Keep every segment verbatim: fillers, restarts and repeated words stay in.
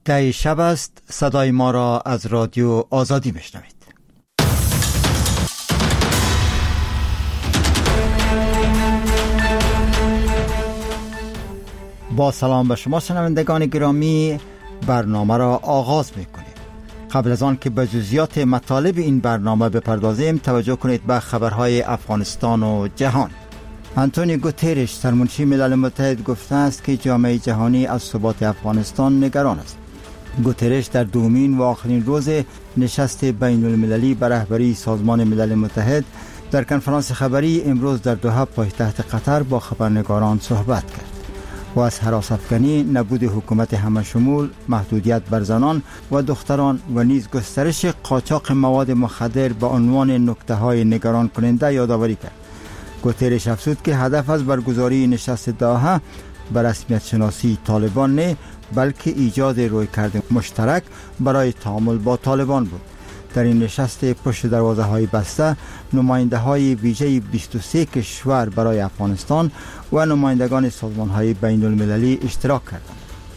ده شب است. صدای ما را از رادیو آزادی میشنوید. با سلام به شما شنوندگان گرامی، برنامه را آغاز میکنیم. قبل از آن که به جزئیات مطالب این برنامه بپردازیم، توجه کنید به خبرهای افغانستان و جهان. آنتونیو گوترش، سرمنشی ملل متحد، گفته است که جامعه جهانی از ثبات افغانستان نگران است. گوترش در دومین و آخرین روز نشست بین المللی به رهبری سازمان ملل متحد در کنفرانس خبری امروز در دوحه پایتخت قطر با خبرنگاران صحبت کرد و از هراس‌افکنی، نبود حکومت همه‌شمول، محدودیت بر زنان و دختران و نیز گسترش قاچاق مواد مخدر به عنوان نکته‌های نگران کننده یادآوری کرد. گوترش افزود که هدف از برگزاری نشست دوحه به رسمیت شناسی طالبان نه، بلکه ایجاد رویکرد مشترک برای تعامل با طالبان بود. در این نشست پشت دروازه های بسته، نماینده های ویژه بیست و سه کشور برای افغانستان و نمایندگان سازمان های بین المللی اشتراک کردند.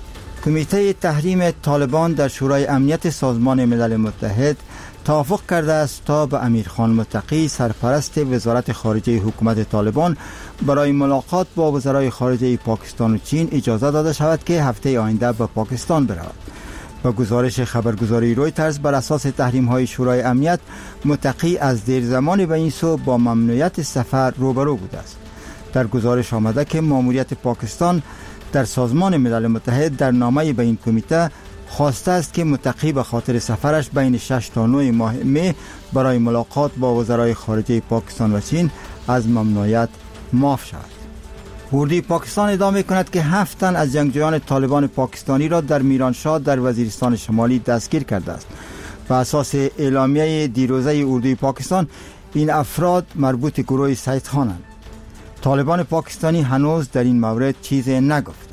کمیته تحریم طالبان در شورای امنیت سازمان ملل متحد توافق کرده است تا به امیرخان متقی، سرپرست وزارت خارجه حکومت طالبان، برای ملاقات با وزرای خارجه پاکستان و چین اجازه داده شود که هفته آینده به پاکستان برود. با گزارش خبرگزاری رویترز، بر اساس تحریم های شورای امنیت، متقی از دیر زمان به این سو با ممنوعیت سفر روبرو بوده است. در گزارش آمده که ماموریت پاکستان در سازمان ملل متحد در نامه به این کمیته خواسته است که متقی به خاطر سفرش بین شش تا نه ماه می برای ملاقات با وزرای خارجه پاکستان و چین از ممنوعیت معاف شود. اردوی پاکستان ادعا می‌کند که هفت تن از جنگجویان طالبان پاکستانی را در میرانشاه در وزیرستان شمالی دستگیر کرده است. بر اساس اعلامیه دیروزه اردوی پاکستان، این افراد مربوط گروه سید خانند. طالبان پاکستانی هنوز در این مورد چیزی نگفتند.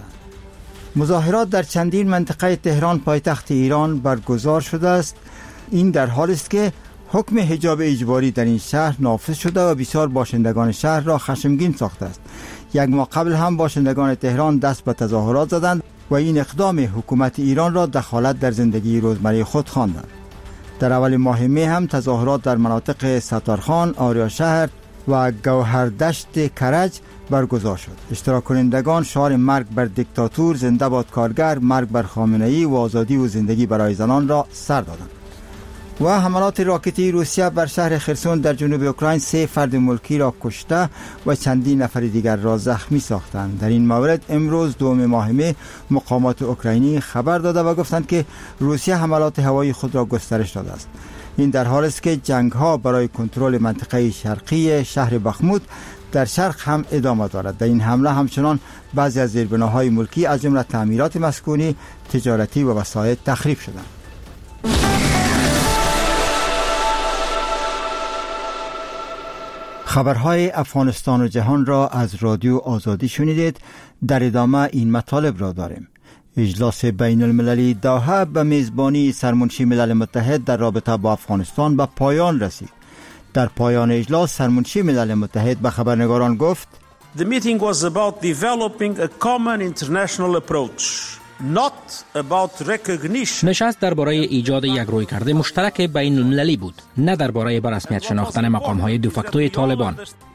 مظاهرات در چندین منطقه تهران پایتخت ایران برگزار شده است. این در حالی است که حکم حجاب اجباری در این شهر نافذ شده و بسیار باشندگان شهر را خشمگین ساخته است. یک ماه قبل هم باشندگان تهران دست به تظاهرات زدند و این اقدام حکومت ایران را دخالت در زندگی روزمره خود خواندند. در اول ماه می هم تظاهرات در مناطق ستارخان، آریا شهر و گوهردشت کرج برگزار شد. اشتراک کنندگان شعار مرگ بر دیکتاتور، زنده باد کارگر، مرگ بر خامنه‌ای و آزادی و زندگی برای زنان را سر دادند. و حملات راکتی روسیه بر شهر خرسون در جنوب اوکراین سه فرد ملکی را کشته و چندین نفر دیگر را زخمی ساختند. در این مورد امروز دوم ماه می مقامات اوکراینی خبر داده و گفتند که روسیه حملات هوایی خود را گسترش داده است. این در حالی است که جنگ ها برای کنترل منطقه شرقی شهر بخموت در شرق هم ادامه دارد. در این حمله همچنان بعضی از زیربناهای ملکی از جمله تعمیرات مسکونی، تجارتی و وسایط تخریب شدند. خبرهای افغانستان و جهان را از رادیو آزادی شنیدید. در ادامه این مطالب را داریم. اجلاس بین المللی دوحه به میزبانی سرمنشی ملل متحد در رابطه با افغانستان به پایان رسید. در پایان اجلاس سرمنشی ملل متحد به خبرنگاران گفت: The meeting was about developing a common international approach, not about recognition. نشست درباره ایجاد یک رویکرد مشترک بین المللی بود، نه درباره به رسمیت شناختن مقام‌های دوفاکتوی طالبان.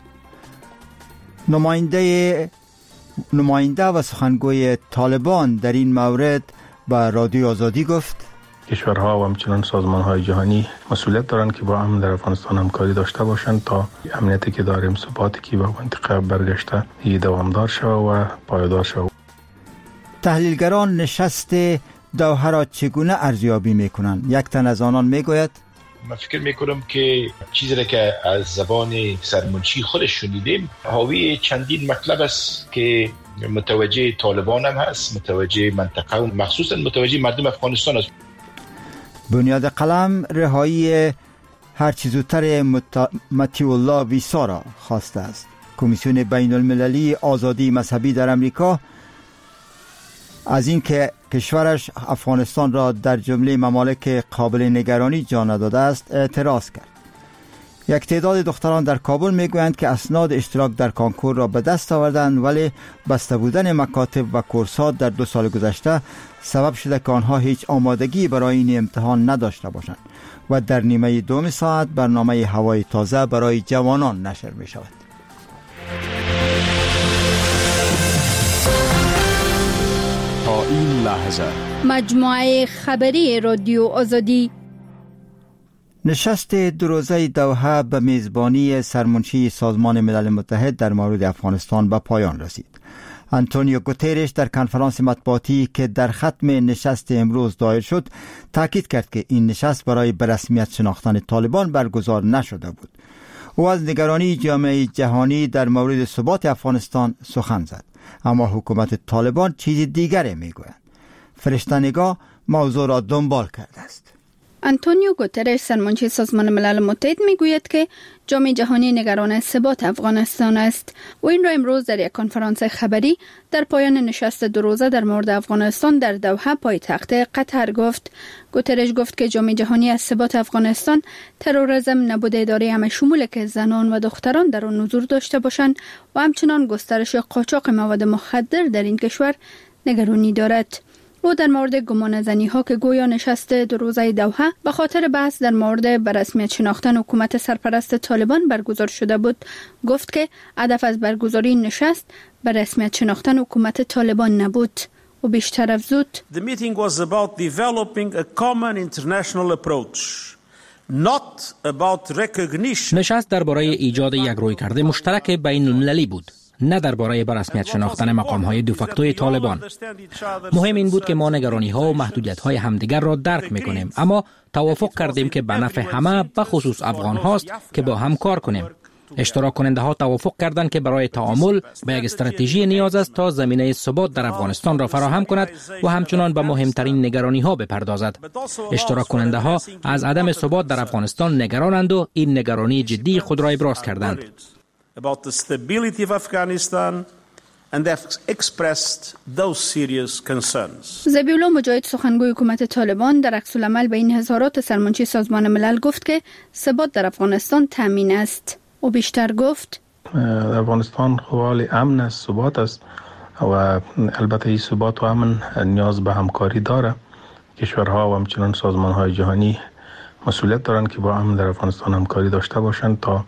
نماینده نماینده و سخنگوی طالبان در این مورد با رادیو آزادی گفت: کشورها و همچنان سازمان‌های جهانی مسئولیت دارند که با هم در افغانستان همکاری داشته باشند تا امنیتی که داریم، ثباتی که به منطقه برگشته دوامدار شود و پایدار شود. تحلیلگران نشست دوحه را چگونه ارزیابی می‌کنند؟ یک تن از آنان می‌گوید: من فکر میکنم که چیزی که از زبان سرمنشی خودش شنیدیم حاوی چندین مطلب است که متوجه طالبان هم هست، متوجه منطقه و مخصوصا متوجه مردم افغانستان است. بنیاد قلم رهایی هر چه زودتر مطیع الله ویسا را خواسته است. کمیسیون بین المللی آزادی مذهبی در امریکا از این که کشورش افغانستان را در جمله ممالک قابل نگرانی جا نداده است اعتراض کرد. یک تعداد دختران در کابل میگویند که اسناد اشتراک در کنکور را به دست آوردند، ولی بسته بودن مکاتب و کورسات در دو سال گذشته سبب شده که آنها هیچ آمادگی برای این امتحان نداشته باشند و در نیمه دوم ساعت برنامه هوای تازه برای جوانان نشر می شود. تا این لحظه مجموعه خبری رادیو آزادی. نشست دو روزه دوحه به میزبانی سرمنشی سازمان ملل متحد در مورد افغانستان به پایان رسید. آنتونیو گوترش در کنفرانس مطبوعاتی که در ختم نشست امروز دایر شد تاکید کرد که این نشست برای به رسمیت شناختن طالبان برگزار نشده بود. او از نگرانی جامعه جهانی در مورد ثبات افغانستان سخن زد، اما حکومت طالبان چیز دیگری میگوید. فرشته‌نگاه موضوع را دنبال کرده است. آنتونیو گوترش سرمنشی سازمان ملل متحد میگوید که جامعه جهانی نگران ثبات افغانستان است. و این را امروز در یک کنفرانس خبری در پایان نشست دو روزه در مورد افغانستان در دوحه پایتخت قطر گفت. گوترش گفت که جامعه جهانی از ثبات افغانستان، تروریسم، نبود اداره همه شمول که زنان و دختران در آن حضور داشته باشند و همچنان گسترش قاچاق مواد مخدر در این کشور نگرانی دارد. او در مورد گمانه‌زنی ها که گویا نشست دو روزه دوحه به خاطر بحث در مورد به رسمیت شناختن حکومت سرپرست طالبان برگزار شده بود گفت که هدف از برگزاری نشست به رسمیت شناختن حکومت طالبان نبود. و بیشتر افزود: The meeting was about developing a common international approach, not about recognition. نشست درباره ایجاد یک رویکرد مشترک بین المللی بود، نه درباره به رسمیت شناختن مقام‌های دوفاکتوی طالبان. مهم این بود که ما نگرانی‌ها و محدودیت‌های همدیگر را درک می‌کنیم، اما توافق کردیم که به نفع همه به خصوص افغان هاست که با هم کار کنیم. اشتراک کننده ها توافق کردند که برای تعامل به یک استراتژی نیاز است تا زمینه ثبات در افغانستان را فراهم کند و همچنان به مهمترین نگرانی ها بپردازد. اشتراک کننده ها از عدم ثبات در افغانستان نگرانند و این نگرانی جدی خود را ابراز کردند. About the stability of Afghanistan and have expressed those serious concerns. ذبیحالله مجاهد سخنگوی حکومت طالبان در عکس العمل به این اظهارات سرمنشی سازمان ملل گفت که ثبات در افغانستان تامین است. او بیشتر گفت: افغانستان حال امن است، ثبات است و البته این ثبات و امن نیاز به همکاری داره. کشورها و همچنان سازمان‌های جهانی مسئولیت دارند که با امن در افغانستان همکاری داشته باشند تا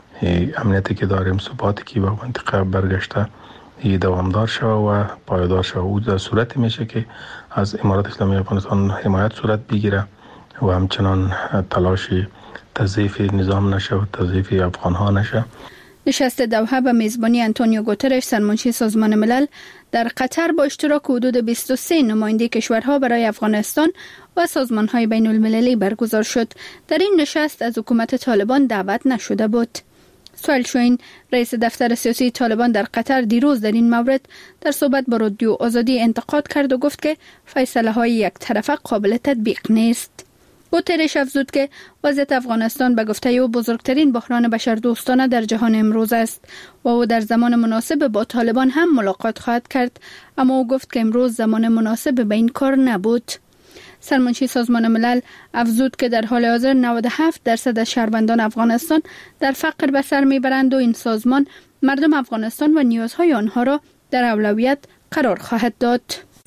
امنیتی که داریم، ثباتی که به منطقه برگشته دوامدار شود و پایدار شود. او در صورتی میشه که از امارات اسلامی افغانستان حمایت صورت بگیره و همچنان تلاشی تضعیف نظام نشه و تضعیف افغان ها نشه. نشست دوحه به میزبانی آنتونیو گوترش سرمنشی سازمان ملل در قطر با اشتراک حدود بیست و سه نماینده کشورها برای افغانستان و سازمان‌های بین المللی برگزار شد. در این نشست از حکومت طالبان دعوت نشده بود. سوال شوین، رئیس دفتر سیاسی طالبان در قطر، دیروز در این مورد در صحبت با رادیو آزادی انتقاد کرد و گفت که فیصله‌های یک طرفه قابل تطبیق نیست. گوترش افزود که وضعیت افغانستان به گفته او بزرگترین بحران بشردوستانه در جهان امروز است و او در زمان مناسب با طالبان هم ملاقات خواهد کرد، اما او گفت که امروز زمان مناسب به این کار نبود. سرمنشی سازمان ملل افزود که در حال حاضر نود و هفت درصد از شهروندان افغانستان در فقر به سر میبرند و این سازمان مردم افغانستان و نیازهای آنها را در اولویت قرار خواهد داد.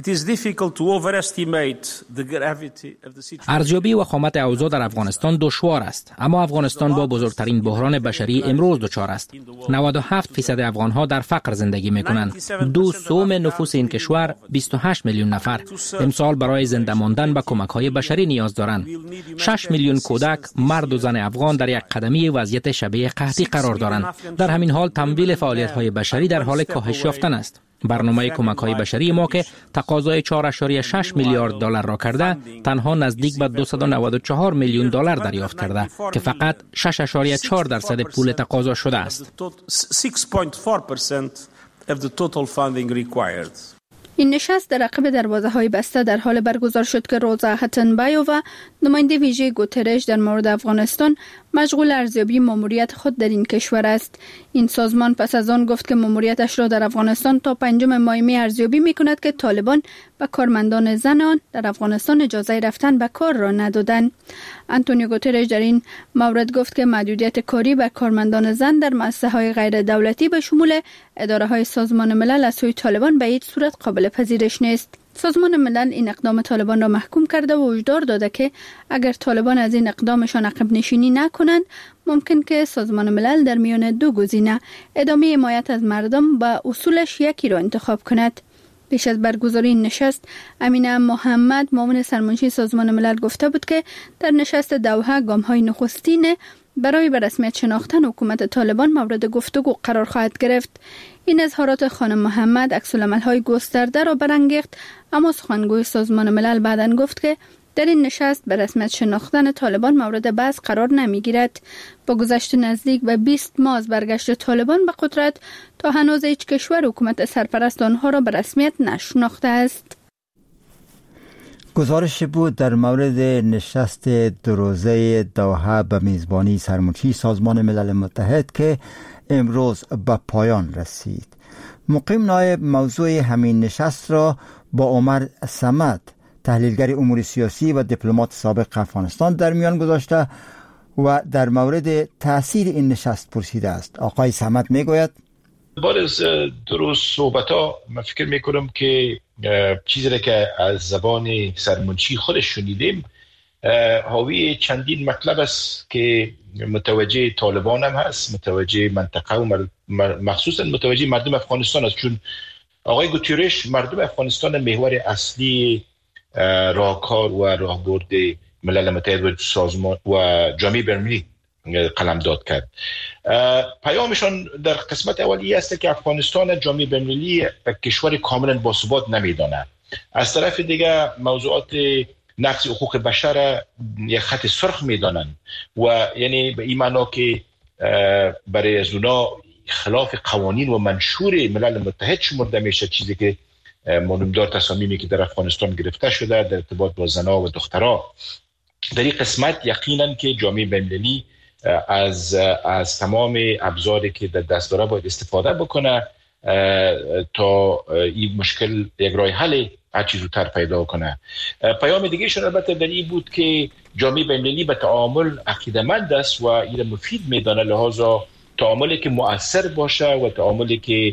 ارزیابی وخامت اوضاع در افغانستان دشوار است، اما افغانستان با بزرگترین بحران بشری امروز دچار است. نود و هفت درصد افغانها در فقر زندگی میکنند. دو سوم نفوس این کشور بیست و هشت میلیون نفر امسال برای زنده ماندن به کمک‌های بشری نیاز دارند. شش میلیون کودک، مرد و زن افغان در یک قدمی وضعیت شبیه قحطی قرار دارند. در همین حال تمویل فعالیت‌های بشری در حال کاهش یافتن است. برنامه کمک‌های بشری ما که تقاضای چهار ممیز شش میلیارد دلار را کرده، تنها نزدیک به دویست و نود و چهار میلیون دلار دریافت کرده که فقط شش ممیز چهار درصد پول تقاضا شده است. این نشست در عقب دروازه‌های بسته در حال برگزار شد که روزا هتنبایووا، نماینده ویژه گوترش در مورد افغانستان، مشغول ارزیابی ماموریت خود در این کشور است. این سازمان پس از آن گفت که ماموریتش را در افغانستان تا پنجم ماه می ارزیابی می‌کند که طالبان و کارمندان زن آن در افغانستان اجازه رفتن به کار را ندادند. آنتونیو گوترش در این مورد گفت که محدودیت کاری به کارمندان زن در مؤسسه های غیر دولتی به شمول اداره های سازمان ملل از سوی طالبان به هیچ صورت قابل پذیرش نیست. سازمان ملل این اقدام طالبان را محکوم کرده و هشدار داده که اگر طالبان از این اقدامشان عقب نشینی نکنند ممکن که سازمان ملل در میان دو گزینه ادامه حمایت از مردم با اصولش یکی را انتخاب کند. پیش از برگزاری این نشست امینه محمد معاون سرمنشی سازمان ملل گفته بود که در نشست دوحه گام‌های نخستین برای به رسمیت شناختن حکومت طالبان مورد گفتگو قرار خواهد گرفت. این اظهارات خانم محمد عکس‌العمل‌های گسترده را برانگیخت، اما سخنگوی سازمان ملل بعداً گفت که در این نشست به رسمیت شناختن طالبان مورد بحث قرار نمیگیرد. با گذشت نزدیک به بیست ماه از برگشت طالبان به قدرت تا هنوز هیچ کشور حکومت سرپرست آنها را به رسمیت نشناخته است. گزارش بود در مورد نشست دو روزه دوحه به میزبانی سرمنشی سازمان ملل متحد که امروز به پایان رسید. مقیم نایب موضوع همین نشست را با عمر صمد، تحلیلگر امور سیاسی و دیپلمات سابق افغانستان در میان گذاشته و در مورد تأثیر این نشست پرسیده است. آقای صمد میگوید بعد از درست صحبت ها من فکر میکنم که چیزی را که از زبان سرمنشی خودش شنیدیم حاوی چندین مطلب است که متوجه طالبان هم هست، متوجه منطقه و مخصوصا متوجه مردم افغانستان است، چون آقای گوترش مردم افغانستان محور اصلی راهکار و راهبرد ملل متحد و سازمان و جامعه بین‌المللی قلمداد کرد. پیامشان در قسمت اولی است که افغانستان جامعه بین‌المللی کشور کاملا باثبات نمیداند. از طرف دیگه موضوعات نقض حقوق بشر یک خط سرخ میدانند و یعنی به این معنا که برای از اونا خلاف قوانین و منشور ملل متحد شمرده میشه، چیزی که مانندار تصامیمی که در افغانستان گرفته شده در ارتباط با زنها و دخترها. در این قسمت یقینا که جامعه بین‌المللی از از تمام ابزاری که در دست داره باید استفاده بکنه تا این مشکل یک راه حل هر چیز زودتر پیدا کنه. پیام دیگه شون البته در این بود که جامعه بین‌المللی به تعامل عقیده‌مند است و این مفید میدانه، لحاظا تعاملی که مؤثر باشه و تعاملی که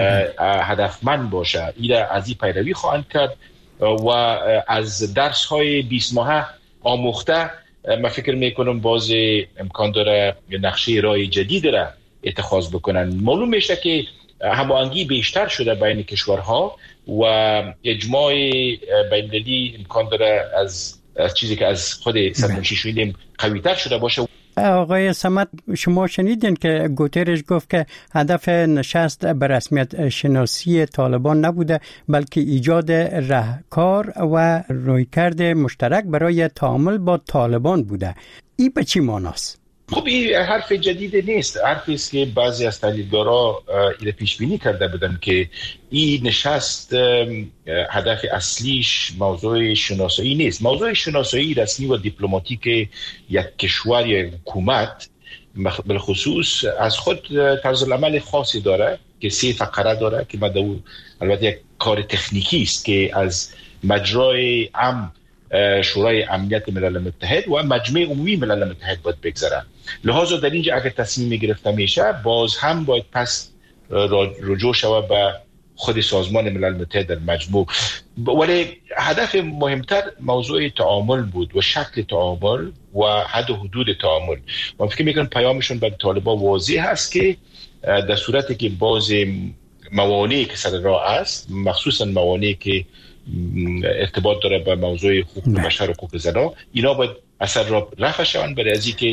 هدفمند باشه این از این پیروی خواهند کرد و از درس های بیست ماهه آموخته من فکر میکنم باز امکان داره نقشه راه جدید را اتخاذ بکنن. معلوم میشه که هماهنگی بیشتر شده بین کشورها و اجماع بین‌المللی امکان داره از از چیزی که از خود سرمنشی شنیدیم قوی‌تر شده باشه. آقای صمد، شما شنیدین که گوترش گفت که هدف نشست به رسمیت شناسی طالبان نبوده بلکه ایجاد راهکار و رویکرد مشترک برای تعامل با طالبان بوده. این به چی معناست؟ خب این حرف جدید نیست، حرفی است که بعضی از تحلیلگرا این پیش بینی کرده بودن که این نشست هدف اصلیش موضوع شناسایی نیست. موضوع شناسایی رسمی و دیپلماتیک یک کشور یا حکومت بالخصوص از خود طرز العمل خاصی داره که سه فقره داره که مدعو البته یک کار تکنیکی است که از مجرای ام شورای امنیت ملل متحد و مجمع عمومی ملل متحد باید بگذره. لحاظا در اینجا اگر تصمیم گرفته میشه باز هم باید پس رجوع شود به خود سازمان ملل متحد در مجموع. ولی هدف مهمتر موضوع تعامل بود و شکل تعامل و حد و حدود تعامل. من فکر میکنم پیامشون به طالبان واضح هست که در صورتی که باز موانعی که سر راه است، مخصوصا موانعی که ارتباط داره با موضوع حقوق بشر و حقوق زنان، اینا باید اثر را رفع شوند برای از اینکه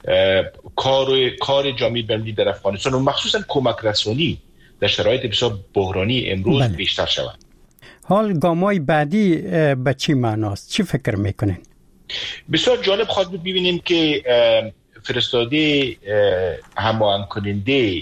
کار کار جامعه بین‌المللی در افغانستان و مخصوصا کمک رسانی در شرایط بسیار بحرانی امروز بله. بیشتر شود. حال گام‌های بعدی به چی معناست؟ چی فکر میکنین؟ بسیار جالب خواهد بود ببینیم که فرستاده هماهنگ کننده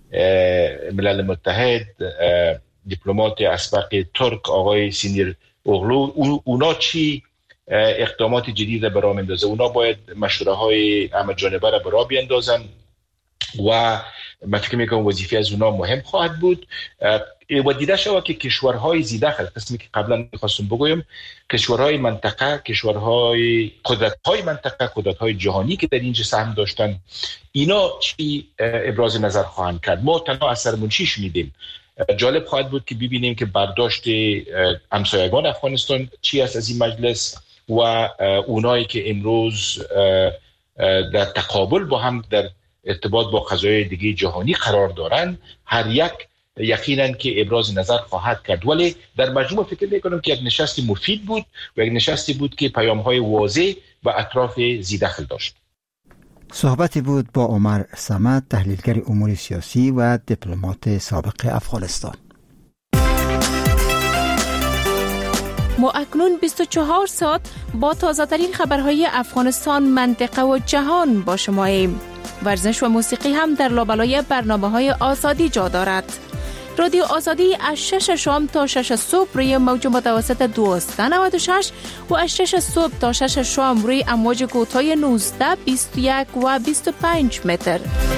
ملل متحد دیپلمات اسبق ترک آقای سینیر اوغلو اونا چی اقدامات جدید برای اندازه. اونا باید مشوره های همه جانبه را برای بیندازن و من فکر میکنم وظیفه از اونا مهم خواهد بود و دیده شود که کشورهای زیداخل، قسمی که قبلا میخواستم بگویم، کشورهای منطقه، کشورهای قدرت‌های منطقه، قدرت‌های جهانی که در اینجا سهم داشتن، اینا چی ابراز نظر خواهند کرد. ما تنها از سرمنشی شنیدیم. جالب خواهد بود که ببینیم که برداشت همسایگان افغانستان چی است از این مجلس و اونایی که امروز در تقابل با هم در ارتباط با قضایای دیگه جهانی قرار دارن، هر یک یقینا که ابراز نظر خواهد کرد. ولی در مجموع فکر میکنم که یک نشست مفید بود و یک نشستی بود که پیام‌های واضح و اطراف زیداخل داشت. صحبتی بود با عمر صمد، تحلیلگر امور سیاسی و دیپلمات سابق افغانستان. ما اکنون بیست و چهار ساعت با تازه ترین خبرهای افغانستان، منطقه و جهان با شماییم. ورزش و موسیقی هم در لابلای برنامه‌های آزادی جا دارد. رادیو آزادی از شش شام تا شش صبح روی موج متوسط دویست و نود و شش و از شش صبح تا شش شام روی امواج کوتاه نوزده، بیست و یک و بیست و پنج متر.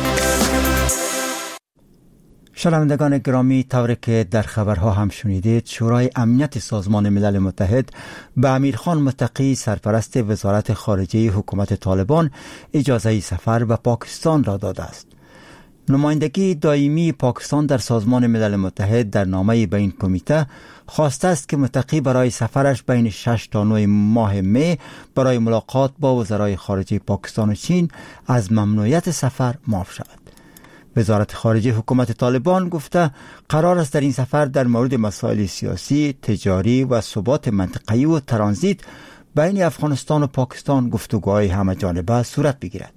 شنوندگان گرامی، طوری که در خبرها هم شنیدید، شورای امنیت سازمان ملل متحد به امیرخان متقی، سرپرست وزارت خارجه حکومت طالبان، اجازه سفر به پاکستان را داده است. نمایندگی دائمی پاکستان در سازمان ملل متحد در نامه‌ای به این کمیته خواسته است که متقی برای سفرش بین شش تا نه ماه می برای ملاقات با وزرای خارجه پاکستان و چین از ممنوعیت سفر معاف شود. وزارت خارجه حکومت طالبان گفته قرار است در این سفر در مورد مسائل سیاسی، تجاری و ثبات منطقه‌ای و ترانزیت بین افغانستان و پاکستان گفتگوهای همه جانبه صورت بگیرد.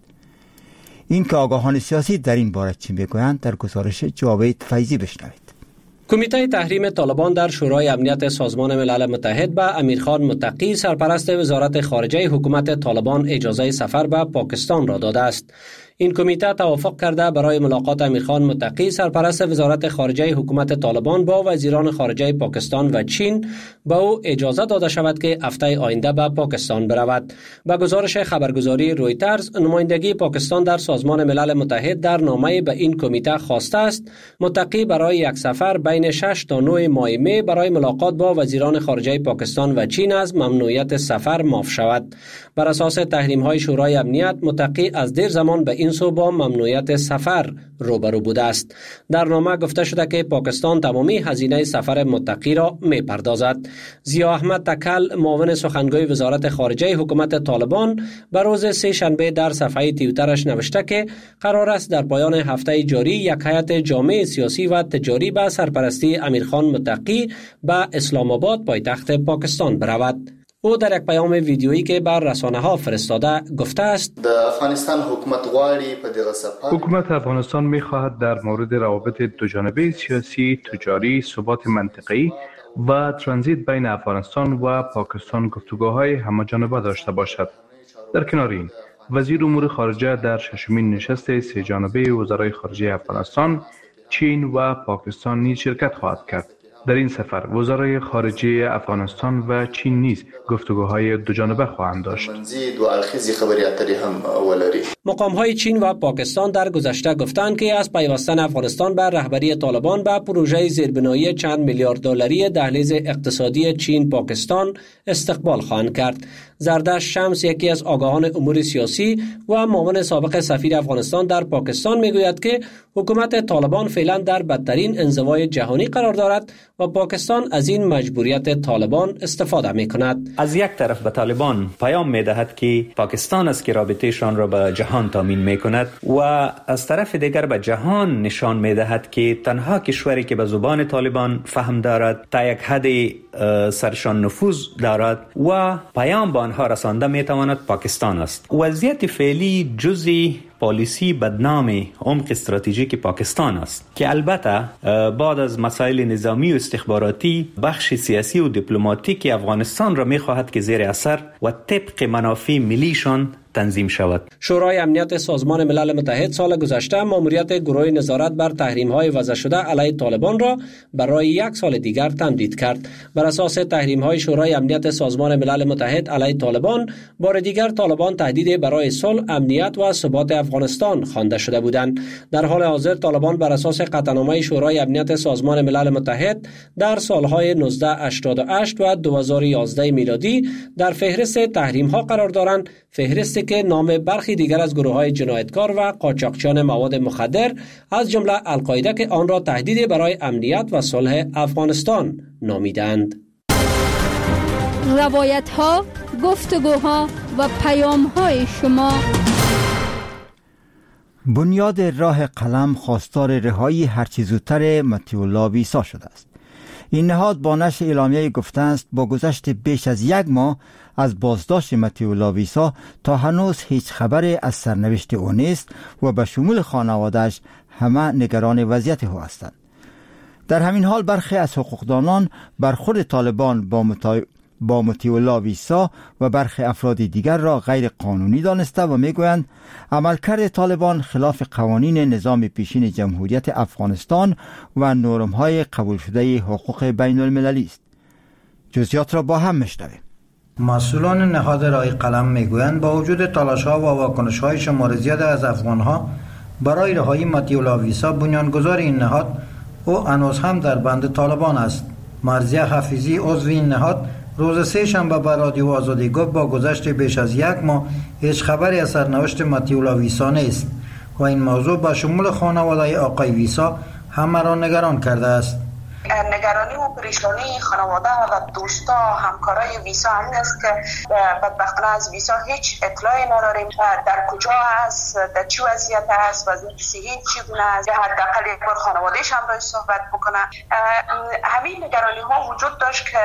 این که آگاهان سیاسی در این باره چی میگویند در گزارش جاوید فیضی بشنوید. کمیته تحریم طالبان در شورای امنیت سازمان ملل متحد به امیرخان متقی، سرپرست وزارت خارجه حکومت طالبان، اجازه سفر به پاکستان را داده است. این کمیته توافق کرده برای ملاقات امیرخان متقی، سرپرست وزارت خارجه حکومت طالبان، با وزیران خارجه پاکستان و چین به او اجازه داده شود که هفته آینده به پاکستان برود. به گزارش خبرگزاری رویترز، نمایندگی پاکستان در سازمان ملل متحد در نامه به این کمیته خواسته است متقی برای یک سفر بین شش تا نه ماه می برای ملاقات با وزیران خارجه پاکستان و چین از ممنوعیت سفر معاف شود. بر اساس تحریم های شورای امنیت، متقی از دیر زمان به این سو با ممنوعیت سفر روبرو بوده است. در نامه گفته شده که پاکستان تمامی هزینه سفر متقی را می پردازد. ضیا احمد تکل، معاون سخنگوی وزارت خارجه حکومت طالبان، به روز سه شنبه در صفحه توییترش نوشته که قرار است در پایان هفته جاری یک هیئت جامع سیاسی و تجاری به سرپرستی امیرخان متقی به اسلام آباد، پایتخت پاکستان، برود. او در یک پیام ویدیویی که بر رسانه ها فرستاده گفته است: د افغانستان حکومت غواړي په دغه سفر حکومت افغانستان می‌خواهد در مورد روابط دوجانبه سیاسی، تجاری، ثبات منطقه‌ای و ترانزیت بین افغانستان و پاکستان گفتگوهای همه‌جانبه داشته باشد. در کنار این، وزیر امور خارجه در ششمین نشست سه جانبه وزرای خارجه افغانستان، چین و پاکستان نیز شرکت خواهد کرد. در این سفر وزرای خارجه افغانستان و چین نیز گفتگوهای دوجانبه خواهند داشت. مقام‌های چین و پاکستان در گذشته گفتند که از پیوستن افغانستان به رهبری طالبان به پروژه زیربنایی چند میلیارد دلاری دهلیز اقتصادی چین پاکستان استقبال خواهند کرد. زردشت شمس، یکی از آگاهان امور سیاسی و معاون سابق سفیر افغانستان در پاکستان، میگوید که حکومت طالبان فعلا در بدترین انزوای جهانی قرار دارد و پاکستان از این مجبوریت طالبان استفاده میکند. از یک طرف به طالبان پیام میدهد که پاکستان است که رابطهشان را به جهان تامین میکند و از طرف دیگر به جهان نشان میدهد که تنها کشوری که به زبان طالبان فهم دارد، تا یک حد سرشان نفوذ دارد و پیام به آنها رسانده میتواند پاکستان است. وضعیت فعلی جزئی پالیسی بدنام عمق استراتژیک پاکستان است که البته بعد از مسائل نظامی و استخباراتی، بخش سیاسی و دیپلماتیک افغانستان را می‌خواهد که زیر اثر و طبق منافع ملیشان تنظیم شود. شورای امنیت سازمان ملل متحد سال گذشته ماموریت گروه نظارت بر تحریم‌های وضع شده علیه طالبان را برای یک سال دیگر تمدید کرد. بر اساس تحریم‌های شورای امنیت سازمان ملل متحد علیه طالبان، بار دیگر طالبان تهدید برای صلح، امنیت و ثبات افغانستان خوانده شده بودند. در حال حاضر طالبان بر اساس قطعنامه شورای امنیت سازمان ملل متحد در سالهای نوزده هشتاد و هشت و دو هزار و یازده میلادی در فهرست تحریم‌ها قرار دارند، فهرستی که نام برخی دیگر از گروه‌های جنایتکار و قاچاقچیان مواد مخدر از جمله القاعده که آن را تهدید برای امنیت و صلح افغانستان نامیدند. روایت‌ها، گفتگوها و پیام‌های شما. بنیاد راه قلم خواستار رهایی هرچه زودتر مطیع الله ویسا شده است. این نهاد با نشر اعلامیه گفته است با گذشت بیش از یک ماه از بازداشت مطیع الله ویسا تا هنوز هیچ خبری از سرنوشت او نیست و به شمول خانواده‌اش همه نگران وضعیت او هستند. در همین حال برخی از حقوقدانان برخورد طالبان با مطیع با مطیع الله ویسا و برخی افراد دیگر را غیر قانونی دانسته و میگویند عملکرد طالبان خلاف قوانین نظام پیشین جمهوریت افغانستان و نرم‌های قبول شده حقوق بین المللی است. جزئیات را با هم میشنویم. مسئولان نهاد راه قلم میگویند با وجود تلاش‌ها و واکنش‌های شمار زیاد از افغان‌ها برای رهایی مطیع الله ویسا، بنیانگذار این نهاد او هنوز هم در بند طالبان است. مرضیه حفیظی عضو این نهاد روز سه شنبه به رادیو آزادی گفت با گذشت بیش از یک ماه هیچ خبری از سرنوشت مطیع الله ویسا نیست و این موضوع به شمول خانواده آقای ویسا همه را نگران کرده است. نگرانی و پریشانی خانواده و دوستا همکارای ویسا همین است که بدبختانه از ویسا هیچ اطلاعی نداریم در کجا است، در چه وضعیت است، وضعیت صحی چگونه است، یا حداقل یک بار خانواده‌اش هم باید صحبت بکنه. همین نگرانی ها وجود داشت که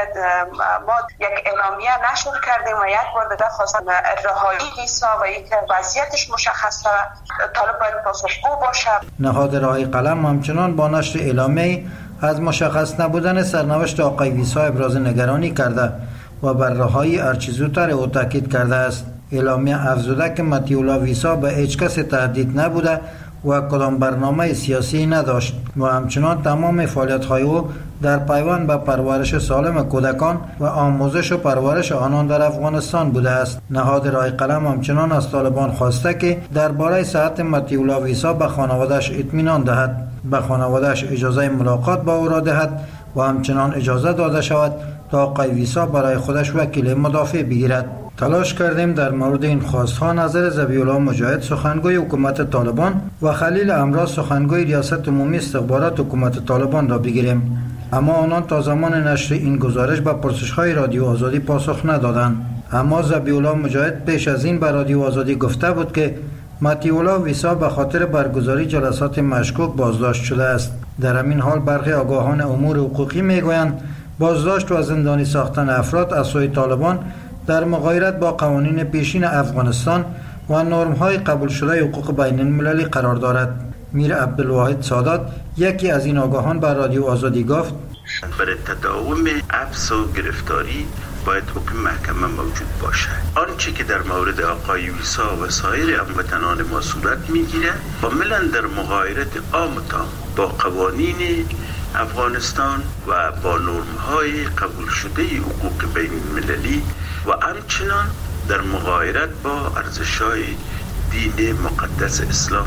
ما یک اعلامیه نشر کردیم و یک بار دیگه خواستم رهایی ویسا و یک وضعیتش مشخص طالب باید پاسخگو باشه. نهاد راه قلم همچنان با نشر اعلامیه از مشخص نبودن سرنوشت آقای ویسا ابراز نگرانی کرده و بر رهایی هرچه زودتر او تاکید کرده است. اعلامیه افزوده که مطیع الله ویسا به هیچ کس تهدید نبوده و کدام برنامه سیاسی نداشت و همچنان تمام فعالیت‌های او در پیوند به پرورش سالم کودکان و آموزش و پرورش آنان در افغانستان بوده است. نهاد راه قلم همچنان از طالبان خواسته که درباره صحت مطیع الله ویسا به خانواده‌اش اطمینان دهد، به خانواده‌اش اجازه ملاقات با او را دهد و همچنان اجازه داده شود تا آقای ویسا برای خودش وکیل مدافع بگیرد. تلاش کردیم در مورد این خواستها نظر ذبیح الله مجاهد سخنگوی حکومت طالبان و خلیل امراض سخنگوی ریاست عمومی استخبارات حکومت طالبان را بگیریم، اما آنان تا زمان نشر این گزارش به پرسش‌های رادیو آزادی پاسخ ندادند. اما ذبیح الله مجاهد پیش از این به رادیو آزادی گفته بود که مطیع الله ویسا به خاطر برگزاری جلسات مشکوک بازداشت شده است. در همین حال برخی آگاهان امور حقوقی میگویند بازداشت و زندانی ساختن افراد از سوی طالبان در مغایرت با قوانین پیشین افغانستان و نرم‌های قبول شده حقوق بین المللی قرار دارد. میر عبدالواحد سادات، یکی از این آگاهان، به رادیو آزادی گفت برای تداوم حبس و گرفتاری باید حکم محکمه موجود باشد. آنچه که در مورد آقای ویسا و سایر هموطنان ما صورت میگیره کاملا در مغایرت عام و تام با قوانین افغانستان و با نرم‌های قبول شده حقوق بین المللی و همچنان در مغایرت با ارزش‌های دین مقدس اسلام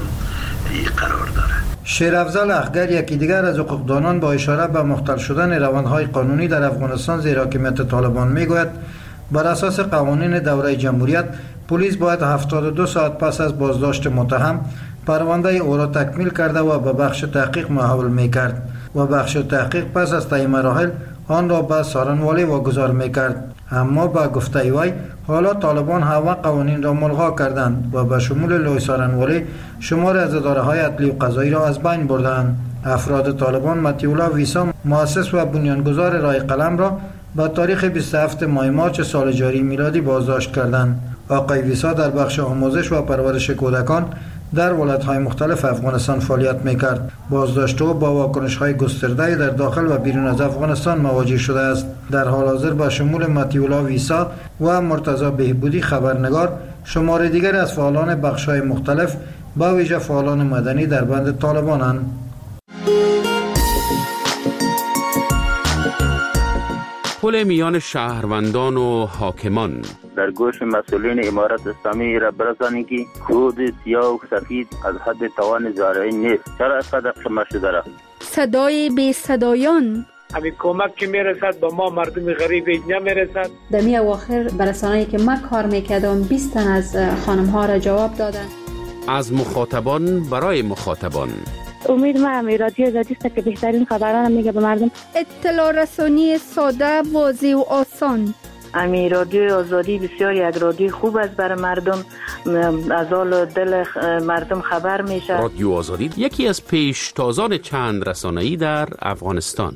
قرار دارد. شیرافضل اخگر، یکی دیگر از حقوقدانان، با اشاره به مختل شدن روندهای قانونی در افغانستان زیر حاکمیت طالبان میگوید بر اساس قوانین دوره جمهوریت پلیس باید هفتاد و دو ساعت پس از بازداشت متهم پرونده او را تکمیل کرده و به بخش تحقیق محول میکرد و بخش تحقیق پس از طی مراحل آن را به سارنوالی واگذار میکرد. اما با گفته وی حالا طالبان همه قوانین را ملغا کردند و به شمول لوی سارنوالی شمار از اداره‌های عدلی و قضایی را از بین بردند. افراد طالبان مطیع الله ویسا، مؤسس و بنیانگذار راه قلم، را به تاریخ بیست و هفتم ماه مارچ سال جاری میلادی بازداشت کردند. آقای ویسا در بخش آموزش و پرورش کودکان در ولایت‌های مختلف افغانستان فعالیت می‌کرد. بازداشت او با واکنش‌های گسترده در داخل و بیرون از افغانستان مواجه شده است. در حال حاضر با شمول مطیع الله ویسا و مرتضی بهبودی خبرنگار شمار دیگر از فعالان بخش‌های مختلف با ویژه فعالان مدنی در بند طالبانند. پل میان شهروندان و حاکمان در گوش مسئولین امارت اسلامی را برسانی که خود سیاه و سفید از حد توان زارعی نیست. چرا اینقدر خمه شده را؟ صدای بی صدایان همین کمک که میرسد با ما مردم غریب نمیرسد. در می اواخر برسانه‌ای که من کار میکردم بیست تن از خانم ها را جواب دادن. از مخاطبان برای مخاطبان. امید من رادیو آزادی است که بهترین خبران میگه به مردم. اطلاع رسانی ساده، واضح و آسان. امی رادیو آزادی بسیار یک رادیو خوب است برای مردم، از حال دل مردم خبر میشه. رادیو آزادی یکی از پیشتازان چند رسانه‌ای در افغانستان.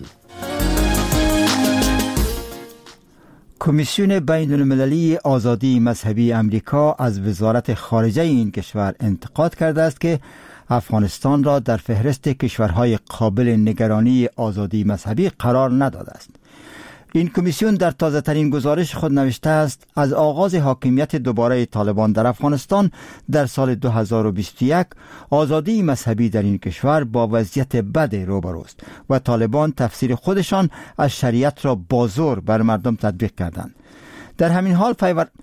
کمیسیون بین المللی آزادی مذهبی امریکا از وزارت خارجه این کشور انتقاد کرده است که افغانستان را در فهرست کشورهای قابل نگرانی آزادی مذهبی قرار نداده است. این کمیسیون در تازه ترین گزارش خود نوشته است از آغاز حاکمیت دوباره طالبان در افغانستان در سال دو هزار و بیست و یک آزادی مذهبی در این کشور با وضعیت بد روبروست و طالبان تفسیر خودشان از شریعت را با زور بر مردم تطبیق کردند. در همین حال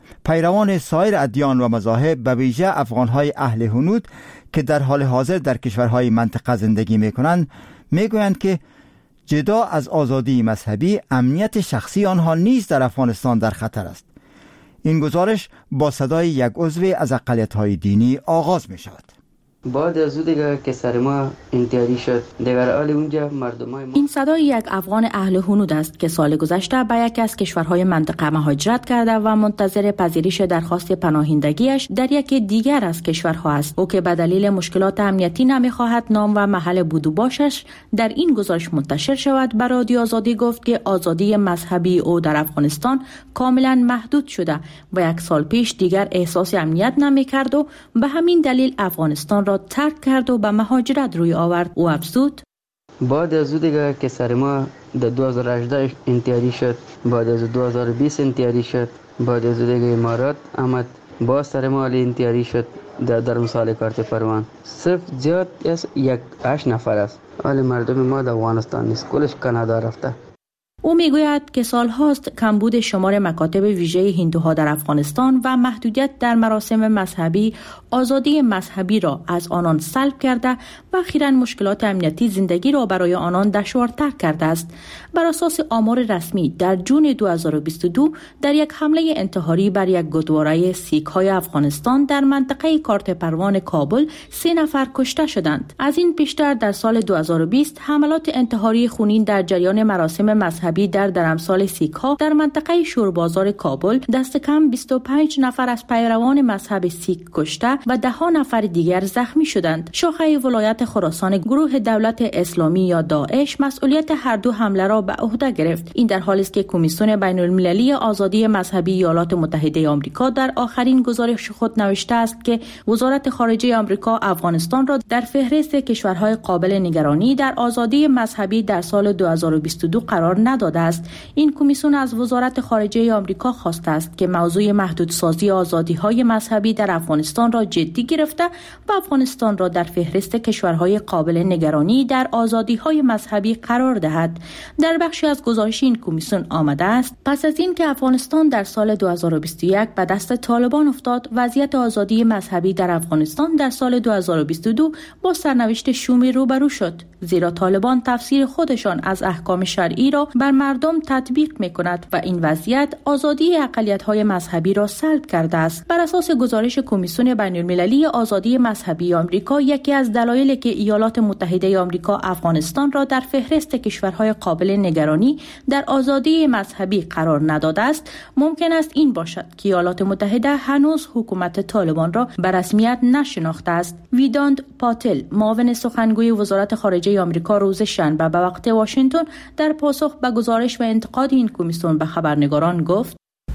پیروان سایر ادیان و مذاهب به ویژه افغانهای اهل هنود که در حال حاضر در کشورهای منطقه زندگی می‌کنند می‌گویند که جدا از آزادی مذهبی امنیت شخصی آنها نیز در افغانستان در خطر است. این گزارش با صدای یک عضو از اقلیت‌های دینی آغاز می‌شود. بعد از او دیگه که سر ما انتحاری شد دیگر حال اونجا مردمای ما. این صدای یک افغان اهل هنود است که سال گذشته به یکی از کشورهای منطقه مهاجرت کرده و منتظر پذیرش درخواست پناهندگیش در یکی دیگر از کشورها است. او که به دلیل مشکلات امنیتی نمیخواهد نام و محل بود و باشش در این گزارش منتشر شود، به رادیو آزادی گفت که آزادی مذهبی او در افغانستان کاملا محدود شده و یک سال پیش دیگر احساس امنیت نمیکرد و به همین دلیل افغانستان را ترک کرد و به مهاجرت روی آورد. او افزود بعد از او دیگه که سر ما در دو هزار و هجده انتحاری شد، بعد از دو هزار و بیست انتحاری شد، بعد از دیگه امارات آمد باز سر ما انتحاری شد در در مثال کارت پروان صرف زیاد از یک هشت نفر است. حال مردم ما در افغانستان نیست، کلش کانادا رفته. او میگوید که سالهاست کمبود شمار مکاتب ویژه هندوها در افغانستان و محدودیت در مراسم مذهبی آزادی مذهبی را از آنان سلب کرده و اخیراً مشکلات امنیتی زندگی را برای آنان دشوارتر کرده است. بر اساس آمار رسمی در جون دو هزار و بیست و دو در یک حمله انتحاری بر یک گردواره سیک‌های افغانستان در منطقه کارت پروان کابل سه نفر کشته شدند. از این پیشتر در سال دو هزار و بیست حملات انتحاری خونین در جریان مراسم مذهبی در درمسال سیک‌ها در منطقه شوربازار کابل دست کم بیست و پنج نفر از پیروان مذهب سیک کشته و ده ها نفر دیگر زخمی شدند. شاخه ولایت خراسان گروه دولت اسلامی یا داعش مسئولیت هر دو حمله را به عهده گرفت. این در حالی است که کمیسیون بین المللی آزادی مذهبی ایالات متحده آمریکا در آخرین گزارش خود نوشته است که وزارت خارجه آمریکا افغانستان را در فهرست کشورهای قابل نگرانی در آزادی مذهبی در سال دو هزار و بیست و دو قرار نداده است. این کمیسیون از وزارت خارجه آمریکا خواسته است که موضوع محدودسازی آزادی‌های مذهبی در افغانستان را جدی گرفته و افغانستان را در فهرست کشورهای قابل نگرانی در آزادی‌های مذهبی قرار دهد. در بخشی از گزارش این کمیسیون آمده است پس از اینکه افغانستان در سال دو هزار و بیست و یک به دست طالبان افتاد، وضعیت آزادی مذهبی در افغانستان در سال دو هزار و بیست و دو با سرنوشت شومی روبرو شد، زیرا طالبان تفسیر خودشان از احکام شرعی را بر مردم تطبیق می‌کند و این وضعیت آزادی اقلیت‌های مذهبی را سلب کرده است. بر اساس گزارش کمیسیون بین‌المللی آزادی مذهبی آمریکا، یکی از دلایلی که ایالات متحده آمریکا افغانستان را در فهرست کشورهای قابل نگرانی در آزادی مذهبی قرار نداده است، ممکن است این باشد که ایالات متحده هنوز حکومت طالبان را به رسمیت نشناخته است. ویداند پاتل، معاون سخنگوی وزارت خارجه آمریکا، روز شنبه به وقت واشنگتن در پاسخ به گزارش و انتقاد این کمیسیون به خبرنگاران گفت: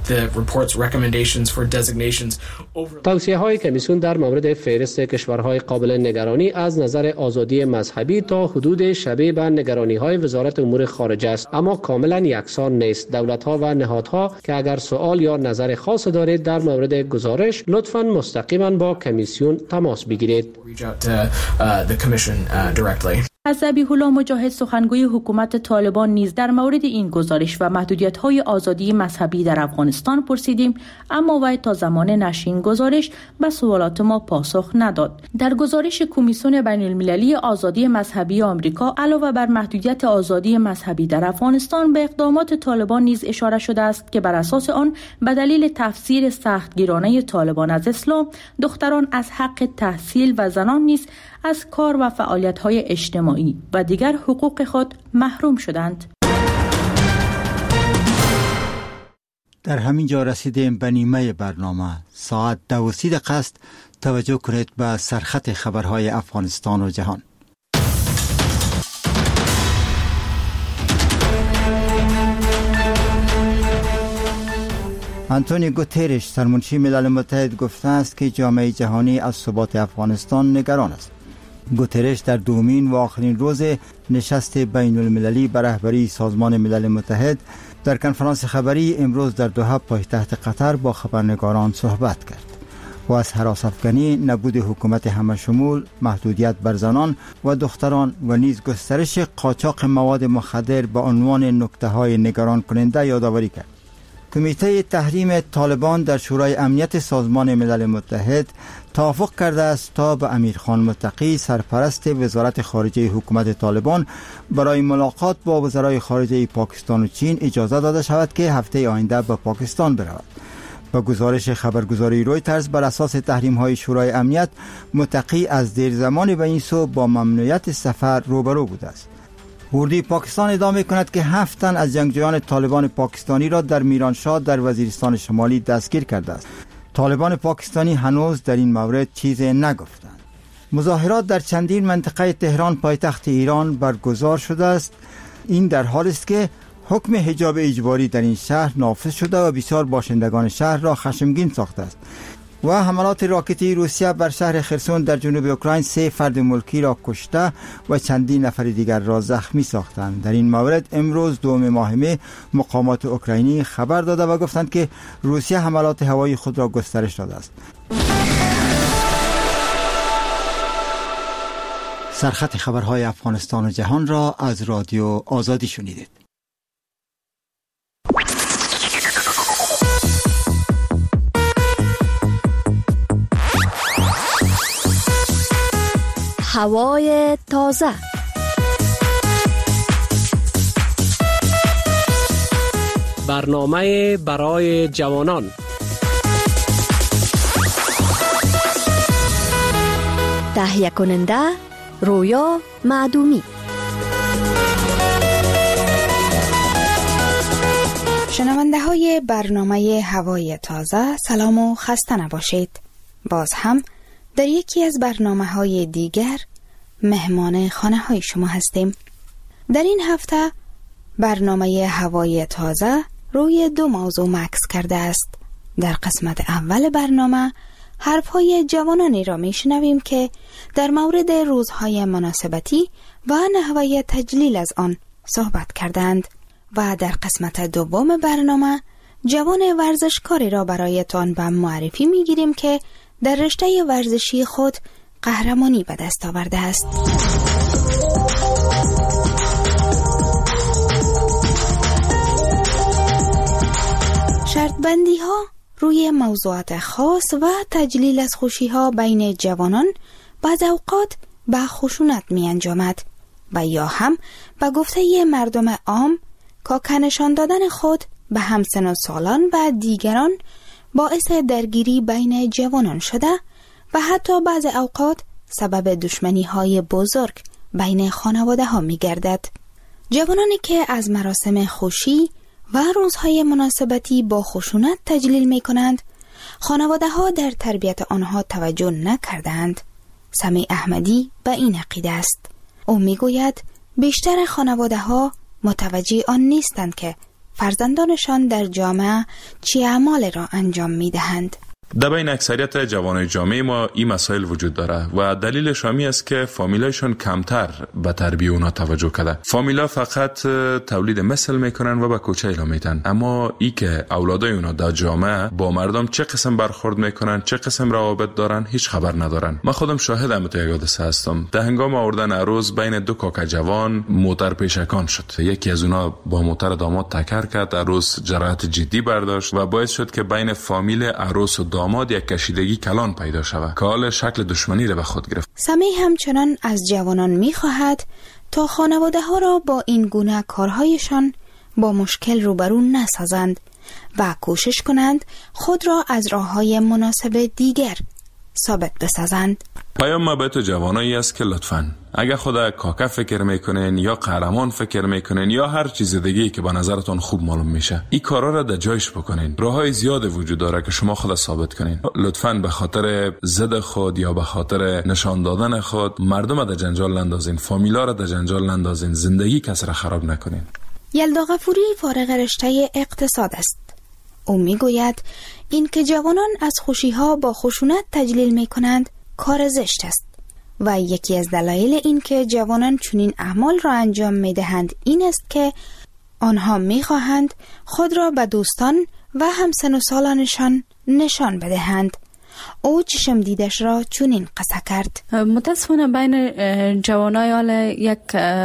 توصیه های کمیسیون در مورد فهرست کشورهای قابل نگرانی از نظر آزادی مذهبی تا حدود شبیه به نگرانی های وزارت امور خارجه است، اما کاملا یکسان نیست. دولت ها و نهادها که اگر سوال یا نظر خاص دارید در مورد گزارش، لطفاً مستقیما با کمیسیون تماس بگیرید. از ذبیح الله مجاهد سخنگوی حکومت طالبان نیز در مورد این گزارش و محدودیت‌های آزادی مذهبی در افغانستان پرسیدیم، اما وی تا زمان نشر این گزارش به سوالات ما پاسخ نداد. در گزارش کمیسیون بین‌المللی آزادی مذهبی آمریکا علاوه بر محدودیت آزادی مذهبی در افغانستان به اقدامات طالبان نیز اشاره شده است که بر اساس آن به دلیل تفسیر سختگیرانه طالبان از اسلام، دختران از حق تحصیل و زنان نیز از کار و فعالیت‌های اجتماعی و دیگر حقوق خود محروم شدند. در همین جا رسیدیم به نیمه برنامه. ساعت دو و سی دقیقه است. توجه کنید به سرخط خبرهای افغانستان و جهان. آنتونیو گوترش سرمنشی ملل متحد گفته است که جامعه جهانی از ثبات افغانستان نگران است. گوترش در دومین و آخرین روز نشست بین المللی به رهبری سازمان ملل متحد در کنفرانس خبری امروز در دوحه پایتخت قطر با خبرنگاران صحبت کرد و از هراس‌افکنی، نبود حکومت همه‌شمول، محدودیت بر زنان و دختران و نیز گسترش قاچاق مواد مخدر به عنوان نکته‌های نگران کننده یادآوری کرد. کمیته تحریم طالبان در شورای امنیت سازمان ملل متحد توافق کرده است تا به امیرخان متقی سرپرست وزارت خارجه حکومت طالبان برای ملاقات با وزرای خارجه پاکستان و چین اجازه داده شود که هفته آینده به پاکستان برود. با گزارش خبرگزاری رویترز بر اساس تحریم های شورای امنیت، متقی از دیر زمان به این سو با ممنوعیت سفر روبرو بوده است. اردوی پاکستان ادعا می‌کند که هفت تن از جنگجویان طالبان پاکستانی را در میرانشاه در وزیرستان شمالی دستگیر کرده است. طالبان پاکستانی هنوز در این مورد چیزی نگفتند. مظاهرات در چندین منطقه تهران پایتخت ایران برگزار شده است. این در حالی است که حکم حجاب اجباری در این شهر نافذ شده و بسیار باشندگان شهر را خشمگین ساخته است. و حملات راکتی روسیه بر شهر خرسون در جنوب اوکراین سه فرد ملکی را کشته و چندین نفر دیگر را زخمی ساختند. در این مورد امروز دوم ماه می مقامات اوکراینی خبر داده و گفتند که روسیه حملات هوایی خود را گسترش داده است. سرخط خبرهای افغانستان و جهان را از رادیو آزادی شنیدید. هوای تازه. برنامه برای جوانان. تهیه کننده رویا معدومی. شنونده های برنامه هوای تازه، سلام و خسته نباشید. باز هم در یکی از برنامه های دیگر مهمان خانه های شما هستیم. در این هفته برنامه هوای تازه روی دو موضوع مکس کرده است. در قسمت اول برنامه حرف های جوانانی را می شنویم که در مورد روزهای مناسبتی و نحوه تجلیل از آن صحبت کردند و در قسمت دوم برنامه جوان ورزشکاری را برایتان به معرفی می گیریم که در رشته ورزشی خود قهرمانی به دست آورده است. شرط بندی ها روی موضوعات خاص و تجلیل از خوشی ها بین جوانان بعض اوقات به خشونت می انجامد و یا هم به گفته مردم عام که نشان دادن خود به همسن و سالان و دیگران باعث درگیری بین جوانان شده و حتی بعض اوقات سبب دشمنی های بزرگ بین خانواده ها می گردد. جوانانی که از مراسم خوشی و روزهای مناسبتی با خشونت تجلیل می کنند، خانواده ها در تربیت آنها توجه نکردند. سمیع احمدی به این عقیده است. او می گوید بیشتر خانواده ها متوجه آن نیستند که فرزندانشان در جامعه چه اعمال را انجام می دهند. در بین اکثریت جوانای جامعه ما این مسائل وجود داره و دلیلش همی است که فامیلایشون کمتر به تربیت اونا توجه کرده. فامیلا فقط تولید مثل میکنن و به کوچه اعلام میدن، اما ای که اولادای اونا در جامعه با مردم چه قسم برخورد میکنن، چه قسم روابط دارن، هیچ خبر ندارن. من خودم شاهدم تو یک حادثه هستم. در هنگام آوردن عروس بین دو کاکا جوان موتر پیشکان شد. یکی از اونا با موتر داماد تکر کرد، عروس جراحت جدی برداشت و باعث شد که بین فامیل عروس و داماد یک کشیدگی کلان پیدا شود که حال شکل دشمنی را به خود گرفت. سمیع همچنان از جوانان می‌خواهد تا خانواده ها را با این گونه کارهایشان با مشکل روبرو نسازند و کوشش کنند خود را از راه‌های مناسب دیگر ثابت بسازند. پیام ما به تو جوانایی است که لطفاً اگر خدا کاکا فکر میکنین یا قهرمان فکر میکنین یا هر چیز دیگه‌ای که به نظرتون خوب معلوم میشه، این کارا را در جایش بکنین. راههای زیاد وجود داره که شما خود ثابت کنین. لطفاً به خاطر ضد خود یا به خاطر نشان دادن خود مردم در جنجال نندازین، فامیلا را در جنجال نندازین، زندگی کس را خراب نکنین. یلدا غفوری فارغ رشته اقتصاد است. او میگوید این که جوانان از خوشی‌ها با خشونت تجلیل میکنند کار زشت است و یکی از دلایل این که جوانان چنین اعمال را انجام میدهند این است که آنها میخواهند خود را به دوستان و همسن و سالانشان نشان بدهند. او چشم دیدش را چنین قصه کرد. متاسفانه بین جوانای حال یک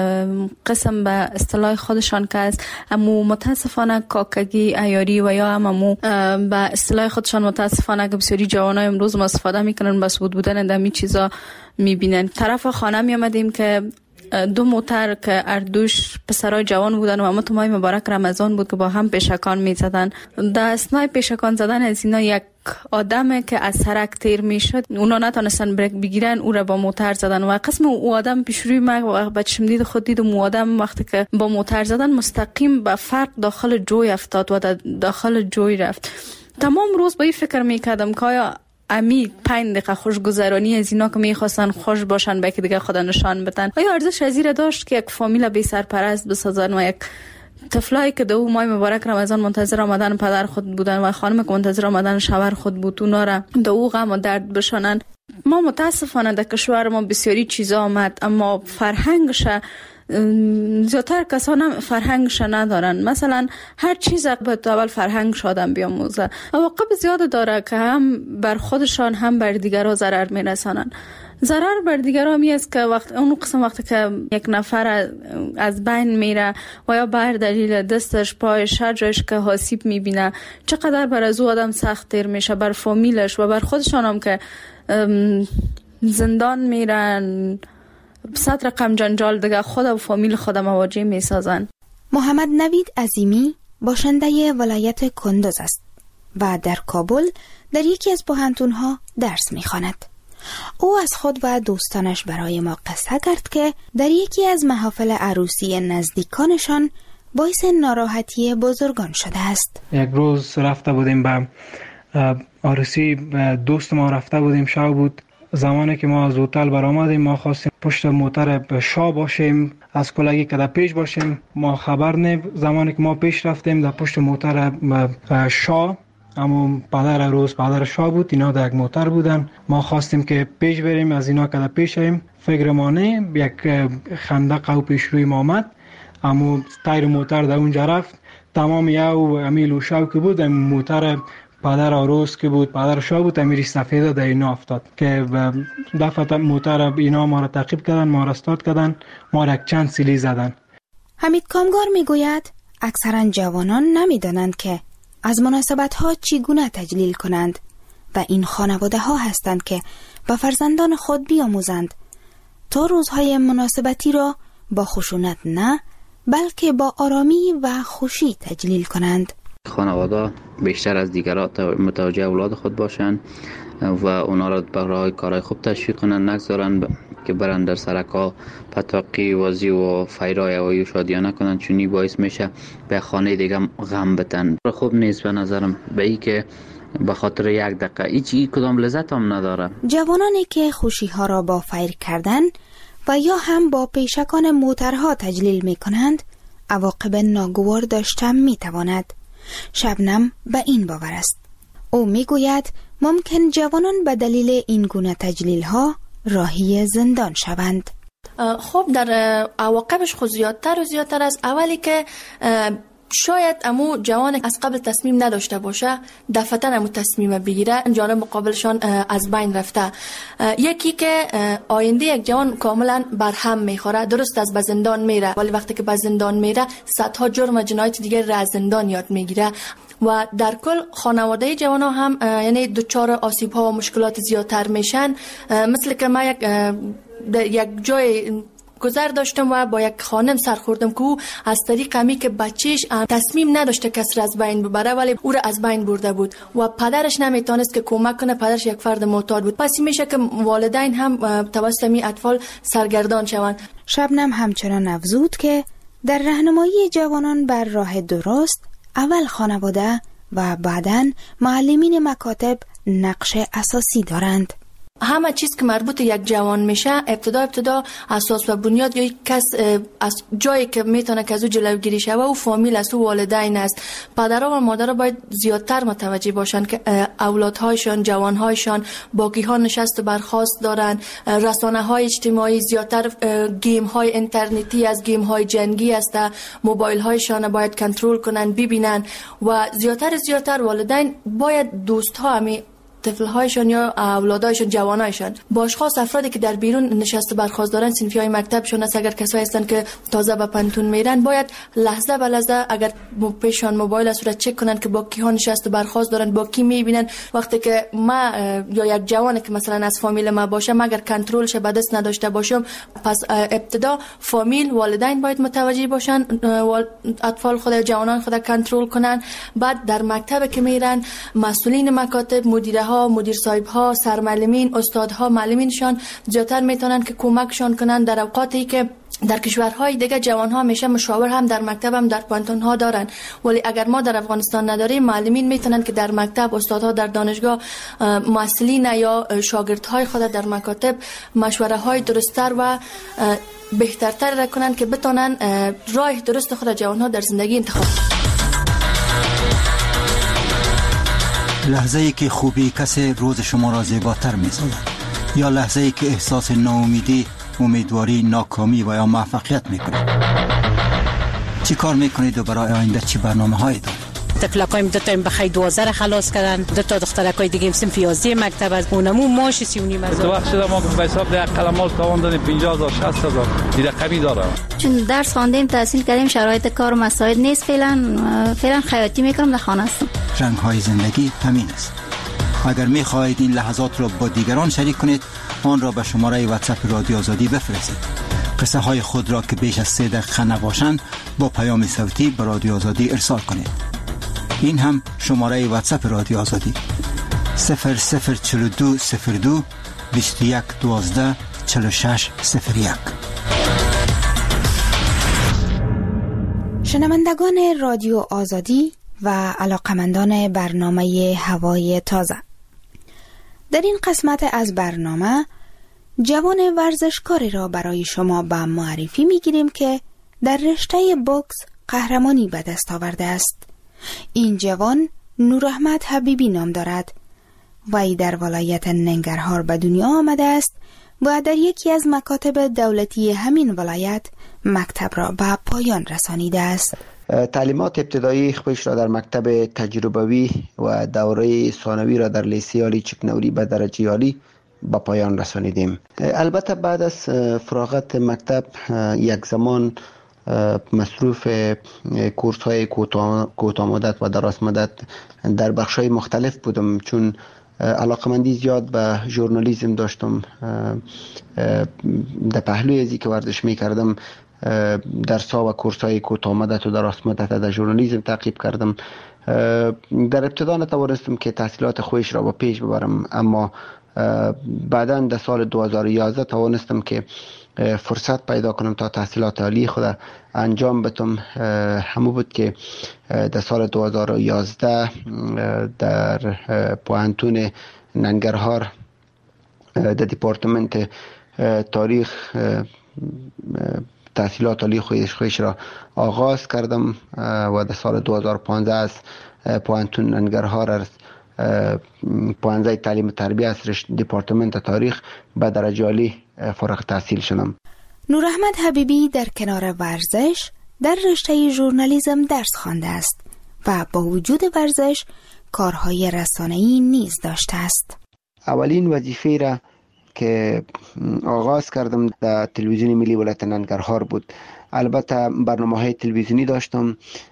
قسم به اصطلاح خودشان که است، اما متاسفانه کاکگی عیاری و یا هممو به اصطلاح خودشان متاسفانه که بسیاری جوانای امروز ما استفاده میکنن بس بود بودن دمی چیزا میبینن. طرف خانه می آمدیم که دو موتر که اردوش پسرای جوان بودن و اما تو ماه مبارک رمضان بود که با هم پیشکان می زدن. در اثنای پیشکان زدن از اینا یک آدمه که از سرک تیر می شد، اونا نتونستن بریک بگیرن، او را با موتر زدن و قسم او آدم پیش روی ما با چشم دید خود دید و آدم وقتی که با موتر زدن مستقیم به فرق داخل جوی افتاد و داخل جوی رفت. تمام روز با این فکر می کردم که آیا امی پنج دقیقه خوشگذرانی از اینا که میخواستن خوش باشن به که دیگه خدا نشان بدن، آیا ارزش از این داشت که یک فامیل بی سرپرست بسازن و یک طفلایی که دو ماه مبارک رمضان منتظر آمدن پدر خود بودن و خانم که منتظر آمدن شوهر خود بود اونا را دو غم و درد بشانن؟ ما متاسفانه در کشور ما بسیاری چیزا آمد اما فرهنگش زیادتر کسان فرهنگش ندارن. مثلا هر چیز باید اول فرهنگش آدم بیاموزه. عواقب زیاد داره که هم بر خودشان هم بر دیگرها ضرر میرسانن. ضرر بر دیگرها می است که وقت اون قسم وقتی که یک نفر از بین میره و یا بر دلیل دستش پایش هر جایش که آسیب میبینه چقدر بر از او آدم سخت تیر میشه، بر فامیلش و بر خودشان هم که زندان میرن، صد رقم جنجال دیگه خود و فامیل خود مواجه می سازن. محمد نوید عظیمی باشنده ولایت کندوز است و در کابل در یکی از پوهنتون‌ها درس می خواند. او از خود و دوستانش برای ما قصه کرد که در یکی از محافل عروسی نزدیکانشان باعث ناراحتی بزرگان شده است. یک روز رفته بودیم به عروسی دوست ما، رفته بودیم شب بود. زمانی که ما از هتل برآمدیم ما خواستیم پشت موتر شاه باشیم، از کلگی که در پیش باشیم. ما خبر نه، زمانی که ما پیش رفتیم در پشت موتر شاه، اما پدر روز پدر شاه بود، اینا در یک موتر بودن. ما خواستیم که پیش بریم، از اینا که در پیش ایم فکر ما نه، یک خندق او پیش روی ما آمد، اما تایر موتر در اونجا رفت. تمام یو امیل و شاو که بود موتر پدر آروز که بود، پدر شاه بود، امیری سفید در اینا افتاد که دفعه موتر اینا ما را تعقیب کردن، ما را استاد کردن، ما را چند سیلی زدن. حمید کامگار میگوید اکثرا جوانان نمیدانند که از مناسبت ها چگونه تجلیل کنند و این خانواده ها هستند که با فرزندان خود بیاموزند تا روزهای مناسبتی را با خشونت نه بلکه با آرامی و خوشی تجلیل کنند. خانواده بیشتر از دیگران متوجه اولاد خود باشند و اونا را برای کارهای خوب تشویق کنند، نگذارن ب... که برن در سرکا پتاقی وازی و فیرای و شادیانه کنند، چونی باعث میشه به خانه دیگه غم بتن. خوب نیست به نظرم به ای که به خاطر یک دقیقه هیچ کدام لذت هم نداره. جوانانی که خوشی ها را با فیر کردن و یا هم با پیشکان موترها تجلیل می کنند عواقب ناگوار داشته می تواند. شبنم به این باور است. او می گوید ممکن جوانان به دلیل این گونه تجلیل ها راهی زندان شوند. خب در عواقبش خود زیادتر و زیادتر است. اولی که شاید امو جوان از قبل تصمیم نداشته باشه دفعتاً امو تصمیم بگیره، جانب مقابلشان از بین رفته. یکی که آینده یک جوان کاملا برهم میخوره، درست از به زندان میره ولی وقتی که به زندان میره صدها جرم و جنایت دیگر را از زندان یاد میگیره و در کل خانواده جوان ها هم یعنی دچار آسیب ها و مشکلات زیادتر میشن. مثل که ما یک یک جای گذر داشتم و با یک خانم سرخوردم که او از طریق همی که بچهش تصمیم نداشته کسی را از بین ببره ولی او را از بین برده بود و پدرش نمیتونست که کمک کنه، پدرش یک فرد معتاد بود. پس میشه که والدین هم توسط می اطفال سرگردان شوند. شبنم همچنان افزود که در راهنمایی جوانان بر راه درست اول خانواده و بعداً معلمین مکاتب نقش اساسی دارند. همه چیز که مربوط یک جوان میشه ابتدا ابتدا اساس و بنیاد یا کس از جایی که میتونه که از او جلوگیری شه و فامیل است و والدین است. پدرها و مادرها باید زیادتر متوجه باشن که اولادهایشان، جوانهایشان باقی ها نشست و برخاست دارن. رسانه های اجتماعی زیادتر، گیم های اینترنتی از گیم های جنگی است، موبایل هایشان باید کنترل کنن ببینن و زیادتر زیادتر والدین باید دوست ها همی طفل‌هایشان یا اولادایشان، جوانایشان با اشخاص افرادی که در بیرون نشسته برخاست دارن، صنفی‌های مکتبشون است، اگر کسایی هستن که تازه به پنتون میرن باید لحظه به لحظه اگر پیشان موبایل است را چک کنن که با کی ها نشسته برخاست دارن، با کی میبینن. وقتی که ما یا یک جوانی که مثلا از فامیل ما باشه مگر کنترلش به دست نداشته باشم، پس ابتدا فامیل، والدین باید متوجه باشن، اطفال خود، جوانان خود کنترل کنن. بعد در مکتب که میرن مسئولین مکاتب، مدیره ها، مدیر صاحب ها، سرمعلمین، استادها، معلمینشان زیادتر میتونن که کمکشان کنن در اوقاتی که در کشورهای دیگه جوان ها میشه مشاور هم در مکتب هم در پانتون ها دارن، ولی اگر ما در افغانستان نداریم معلمین میتونن که در مکتب، استادها در دانشگاه، مسئولین یا شاگردهای خود در مکاتب مشوره های درست‌تر و بهترتر را کنن که بتونن راه درست خود جوان ها در زندگی انتخاب. لحظه ای که خوبی کسی روز شما را زیباتر می سازد یا لحظه ای که احساس ناامیدی، امیدواری، ناکامی و یا موفقیت می کنید. چی کار می کنید و برای آینده چی برنامه هایی دارید؟ تفلقایم دو تا بخیر دوازده خلاص کردن، دو تا دخترکای دیگه صنف یازده مکتب از اونمو ماش سی و نیم هزار. تو وقت شده ما به حساب ده قلمال تاوان دادیم پنجاه هزار شصت هزار دیگه کمی داره. چون درس خواندیم، تحصیل کردیم، شرایط کار و مساعد نیست، فعلا فعلا خیاطی میکنم، در خانه هستم. رنگ های زندگی همین است. اگر می خواهید این لحظات را با دیگران شریک کنید، آن را به شماره واتساپ رادیو آزادی بفرستید. قصه های خود را که بیش از سه دقیقه نباشند با پیام صوتی به رادیو آزادی ارسال کنید. این هم شماره واتساپ رادیو آزادی صفر صفر چهل و دو صفر دو بیست و یک دوازده چهل و شش صفر یک. شنوندگان رادیو آزادی و علاقمندان برنامه هوای تازه، در این قسمت از برنامه جوان ورزشکاری را برای شما به معرفی میگیریم که در رشته بوکس قهرمانی به دست آورده است. این جوان نوراحمد حبیبی نام دارد. وی در ولایت ننگرهار به دنیا آمده است و در یکی از مکاتب دولتی همین ولایت مکتب را به پایان رسانیده است. تعلیمات ابتدایی خودش را در مکتب تجربوی و دوره ثانوی را در لیسه عالی چکنوری به درجه عالی به پایان رسانیدیم. البته بعد از فراغت مکتب یک زمان مصروف کورس های کوتاه مدت و دراز مدت در بخش های مختلف بودم، چون علاقمندی زیاد به ژورنالیسم داشتم. در پهلوی ازی که ورزش می کردم درس ها و کورس های کوتاه مدت و دراز مدت در ژورنالیسم تعقیب کردم. در ابتدا نتوانستم که تحصیلات خویش را با پیش ببرم، اما بعداً در سال دو هزار و یازده توانستم که فرصت پیدا کنم تا تحصیلات عالی خود انجام بدم. همون بود که در سال دو هزار و یازده در پوهنتون ننگرهار در دیپارتمنت تاریخ تحصیلات عالی خودش خودش را آغاز کردم و در سال دو هزار و پانزده از پوهنتون ننگرهار از پوهنځی تعلیم و تربیه از دپارتمنت تاریخ به درجه عالی فارغ التحصیل شدم. نور احمد حبیبی در کنار ورزش در رشته ژورنالیسم درس خوانده است و با وجود ورزش کارهای رسانه‌ای نیز داشته است. اولین وظیفه را که آغاز کردم در تلویزیون ملی ولایت ننگرهار بود. البته برنامه‌های تلویزیونی داشتم،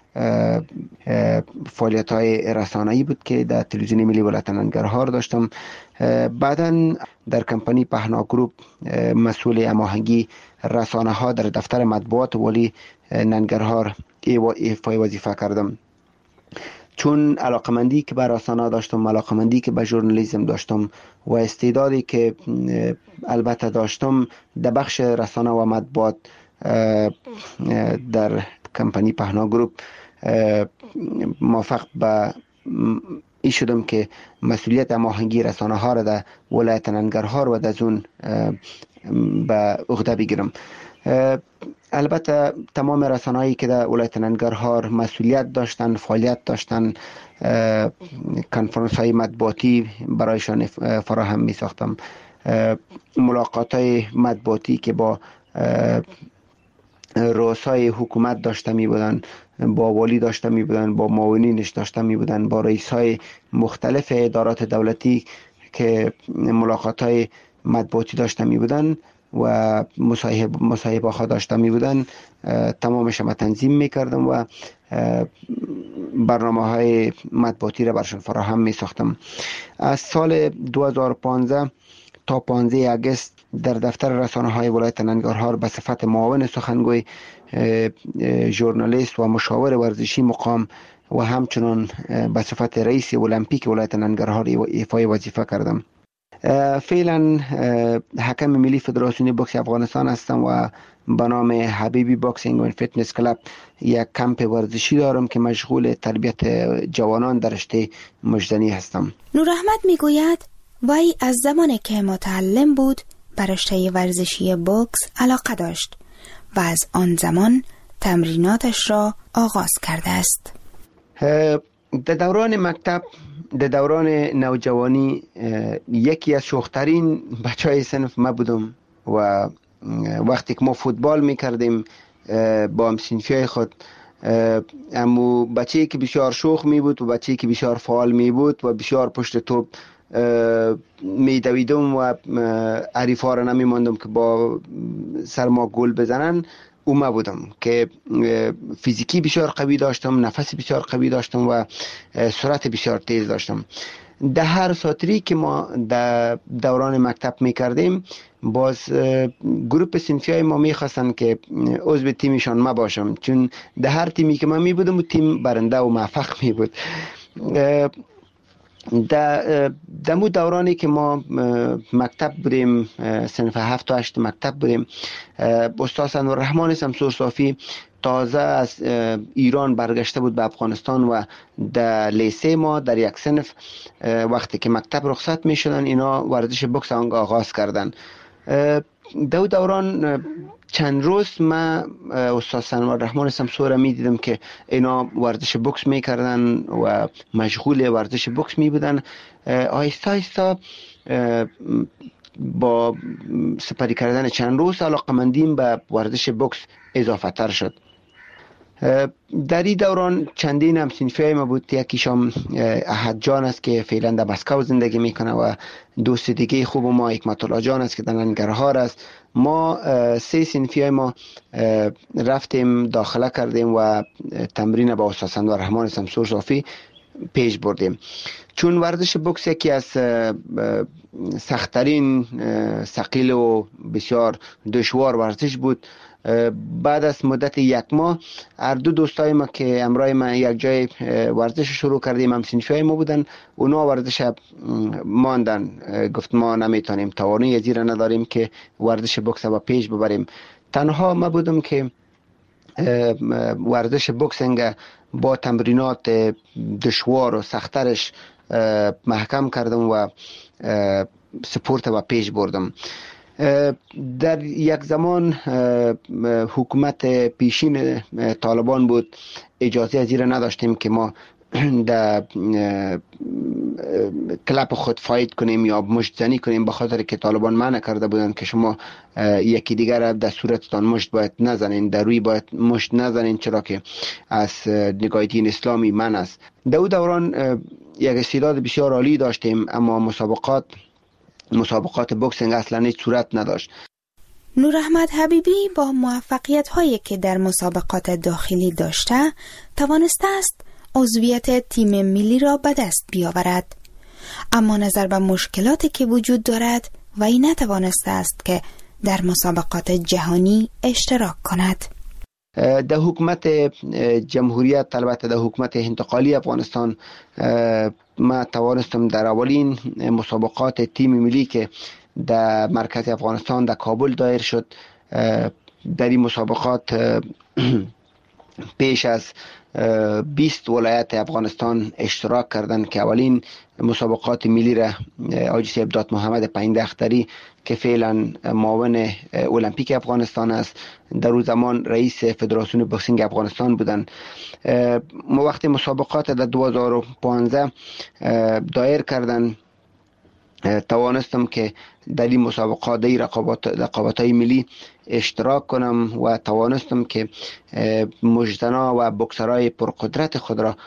فعالیت‌های رسانه‌ای بود که در تلویزیون ملی ولایت ننگرهار داشتم. بعداً در کمپانی پهنا گروپ مسئول هماهنگی رسانه‌ها در دفتر مطبوعات والی ننگرهار ایفای وظیفه کردم. چون علاقمندی که به رسانه داشتم، علاقمندی که به ژورنالیسم داشتم و استعدادی که البته داشتم در بخش رسانه و مطبوعات در کمپانی پهنا گروپ موفق به این شدم که مسئولیت هماهنگی رسانه ها را در ولایت ننگرهار و در زون به عهده بگیرم. البته تمام رسانه‌هایی که در ولایت ننگرهار مسئولیت داشتن، فعالیت داشتن، کنفرانس های مطبوعاتی برایشان فراهم می ساختم. ملاقات های مطبوعاتی که با رؤسای حکومت داشته می بودن، با والی داشته می بودن، با معاونینش داشته می بودن، با رئیس های مختلف ادارات دولتی که ملاقات های مطبوعاتی داشته می بودن و مصاحبه مصاحبه ها داشته می بودن، تمامش ما تنظیم می کردم و برنامه های مطبوعاتی را برشون فراهم می ساختم. از سال دو هزار و پانزده تا پانزده آگوست در دفتر رسانه های ولایت ننگرهار به صفت معاون سخنگوی، ژورنالیست و مشاور ورزشی مقام و همچنان به صفت رئیس المپیک ولایت ننگرهار ایفای وظیفه کردم. فعلا حکم ملی فدراسیون بوکس افغانستان هستم و به نام حبیبی باکسینگ و فیتنس کلاب یک کمپ ورزشی دارم که مشغول تربیت جوانان در رشته مجدنی هستم. نور احمد میگوید وی از زمانی که متعلم بود به رشته ورزشی بوکس علاقه داشت و از آن زمان تمریناتش را آغاز کرده است. در دوران مکتب، در دوران نوجوانی یکی از شوخترین بچهای صنف ما بودم و وقتی که ما فوتبال میکردیم با همسنفیای خود، امو بچه‌ای که بسیار شوخ می بود و بچه‌ای که بسیار فعال می بود و بسیار پشت توپ می دویدم و حریفا را نمی ماندم که با سرما گل بزنن. اوما بودم که فیزیکی بسیار قوی داشتم، نفس بسیار قوی داشتم و سرعت بسیار تیز داشتم. در هر ساتری که ما در دوران مکتب می کردیم، باز گروپ صنفی ما می خواستن که عضو تیمشان ما باشم، چون در هر تیمی که من می بودم تیم برنده و موفق می بود. در دمو دورانی که ما مکتب بودیم، صنف هفت و هشت مکتب بودیم، استاد انورالرحمن شمسور صافی تازه از ایران برگشته بود به افغانستان و در لیسه ما در یک صنف وقتی که مکتب رخصت می شدن اینا ورزش بوکس آغاز کردن. دو دوران چند روز ما استاد انورالرحمن شمسور می دیدم که اینا ورزش بوکس می کردن و مشغول ورزش بوکس می بودن. آهسته آهسته با سپری کردن چند روز علاقمندیم به ورزش بوکس اضافه تر شد. در این دوران چندین هم صنفی ما بود. یکیشم احد جان است که فعلا در مسکو زندگی میکنه و دوست دیگه خوب ما حکمت الله جان است که در ننگرهار است. ما سه صنفی ما رفتیم داخله کردیم و تمرین با استاد انورالرحمن شمسور صافی پیش بردیم. چون ورزش بوکس یکی از سخت‌ترین، ثقیل و بسیار دشوار ورزش بود، بعد از مدت یک ماه هر دو دوستای ما که امرای ما یک جای ورزش شروع کردیم، هم صنفی ما بودن، اونا ورزش ماندن. گفت ما نمیتونیم، توانایی زیرا نداریم که ورزش بوکس رو پیش ببریم. تنها ما بودم که ورزش بوکسینگ با تمرینات دشوار و سخترش محکم کردم و سپورت و پیش بردم. در یک زمان حکومت پیشین طالبان بود، اجازه از این نداشتیم که ما در کلپ خود فاید کنیم یا مشت زنی کنیم، به خاطر که طالبان منع کرده بودند که شما یکی دیگر در صورتتان مشت باید نزنین، در روی باید مشت نزنین، چرا که از نگاه دین اسلامی منع است. در اون دوران یک استعداد بسیار عالی داشتیم، اما مسابقات مسابقات بوکسینگ اصلا هیچ صورت نداشت. نور احمد حبیبی با موفقیت هایی که در مسابقات داخلی داشته توانسته است عضویت تیم ملی را به دست بیاورد، اما نظر به مشکلاتی که وجود دارد و این نتوانسته است که در مسابقات جهانی اشتراک کند. در حکومت جمهوریت، البته در حکومت انتقالی افغانستان، ما توانستم در اولین مسابقات تیم ملی که در مرکز افغانستان در کابل دایر شد، در این مسابقات پیش از بیست ولایت افغانستان اشتراک کردند که اولین مسابقات ملی را حاجی صاحب دات محمد پایینده اختری که فعلا معاون المپیک افغانستان است، در اون زمان رئیس فدراسیون بوکسینگ افغانستان بودند. ما وقتی مسابقات در دو هزار و پانزده دایر کردند، توانستم که در این مسابقات در رقابت رقابت‌های ملی اشتراک کنم و توانستم که مجتنا و بوکسرای پرقدرت خود را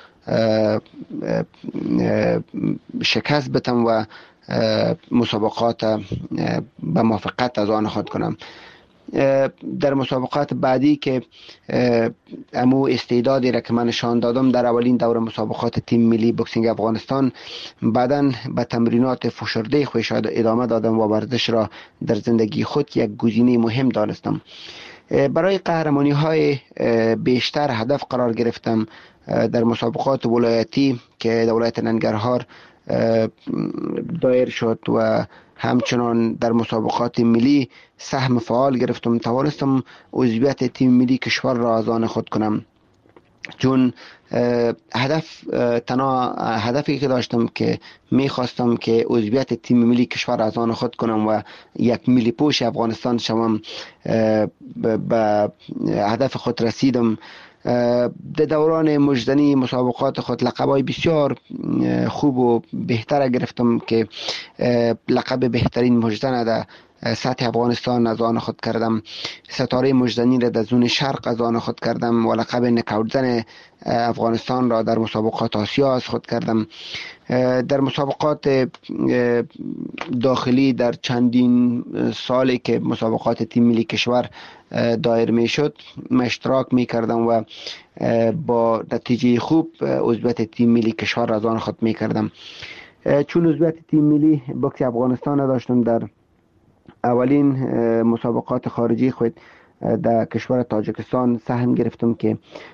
شکست بدم و مسابقات به موافقت از آن خود کنم. در مسابقات بعدی که امو استعدادی را که من نشان دادم در اولین دور مسابقات تیم ملی بوکسینگ افغانستان، بعداً به تمرینات فشرده خودش ادامه دادم و ورزش را در زندگی خود یک گزینه مهم دانستم. برای قهرمانی های بیشتر هدف قرار گرفتم. در مسابقات ولایتی که در ولایت ننگرهار دایر شد و همچنان در مسابقات ملی سهم فعال گرفتم، توانستم عضویت تیم ملی کشور را از آن خود کنم، چون هدف تنها هدفی که داشتم که میخواستم که عضویت تیم ملی کشور از آن خود کنم و یک ملی پوش افغانستان شوم. به هدف خود رسیدم. در دوران مجدنی مسابقات خود لقبای بسیار خوب و بهتر گرفتم که لقب بهترین مجدن در سطح افغانستان از آن خود کردم، ستاره مجدنی را در زون شرق از آن خود کردم و لقب نکاوتزن افغانستان را در مسابقات آسیا از خود کردم. در مسابقات داخلی در چندین سالی که مسابقات تیم ملی کشور دایر می شد من اشتراک می کردم و با نتیجه خوب عضویت تیم ملی کشور از آن خود می کردم. چون عضویت تیم ملی بوکس افغانستان داشتم، در اولین مسابقات خارجی خود در کشور تاجیکستان سهم گرفتم که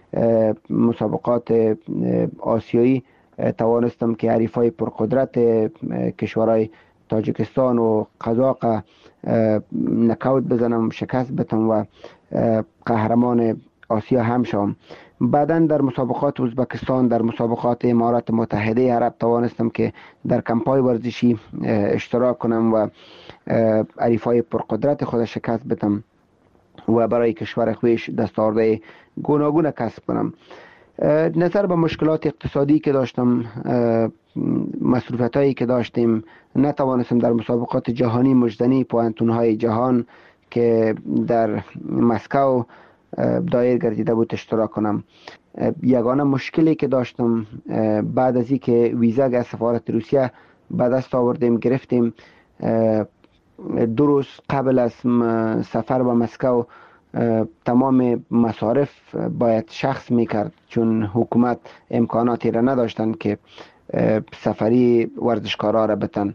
مسابقات آسیایی توانستم که حریفای پرقدرت کشورهای تاجیکستان و قزاق نکاوت بزنم، شکست بدم و قهرمان آسیا هم شوم. بعداً در مسابقات ازبکستان، در مسابقات امارات متحده عرب توانستم که در کمپای ورزشی اشتراک کنم و حریفای پرقدرت خود شکست بدم و برای کشور خویش دستاوردهای گوناگون کسب کنم. نظر به مشکلات اقتصادی که داشتم، مصروفیت هایی که داشتیم، نتوانستم در مسابقات جهانی مجدنی پوانتون های جهان که در مسکو دایر گردیده بود اشتراک کنم. یگانه مشکلی که داشتم بعد از اینکه ویزا از سفارت روسیه به دست آوردیم گرفتیم، دو روز قبل از سفر به مسکو تمام مصارف باید شخص میکرد، چون حکومت امکاناتی را نداشتن که سفری ورزشکارا را بتن.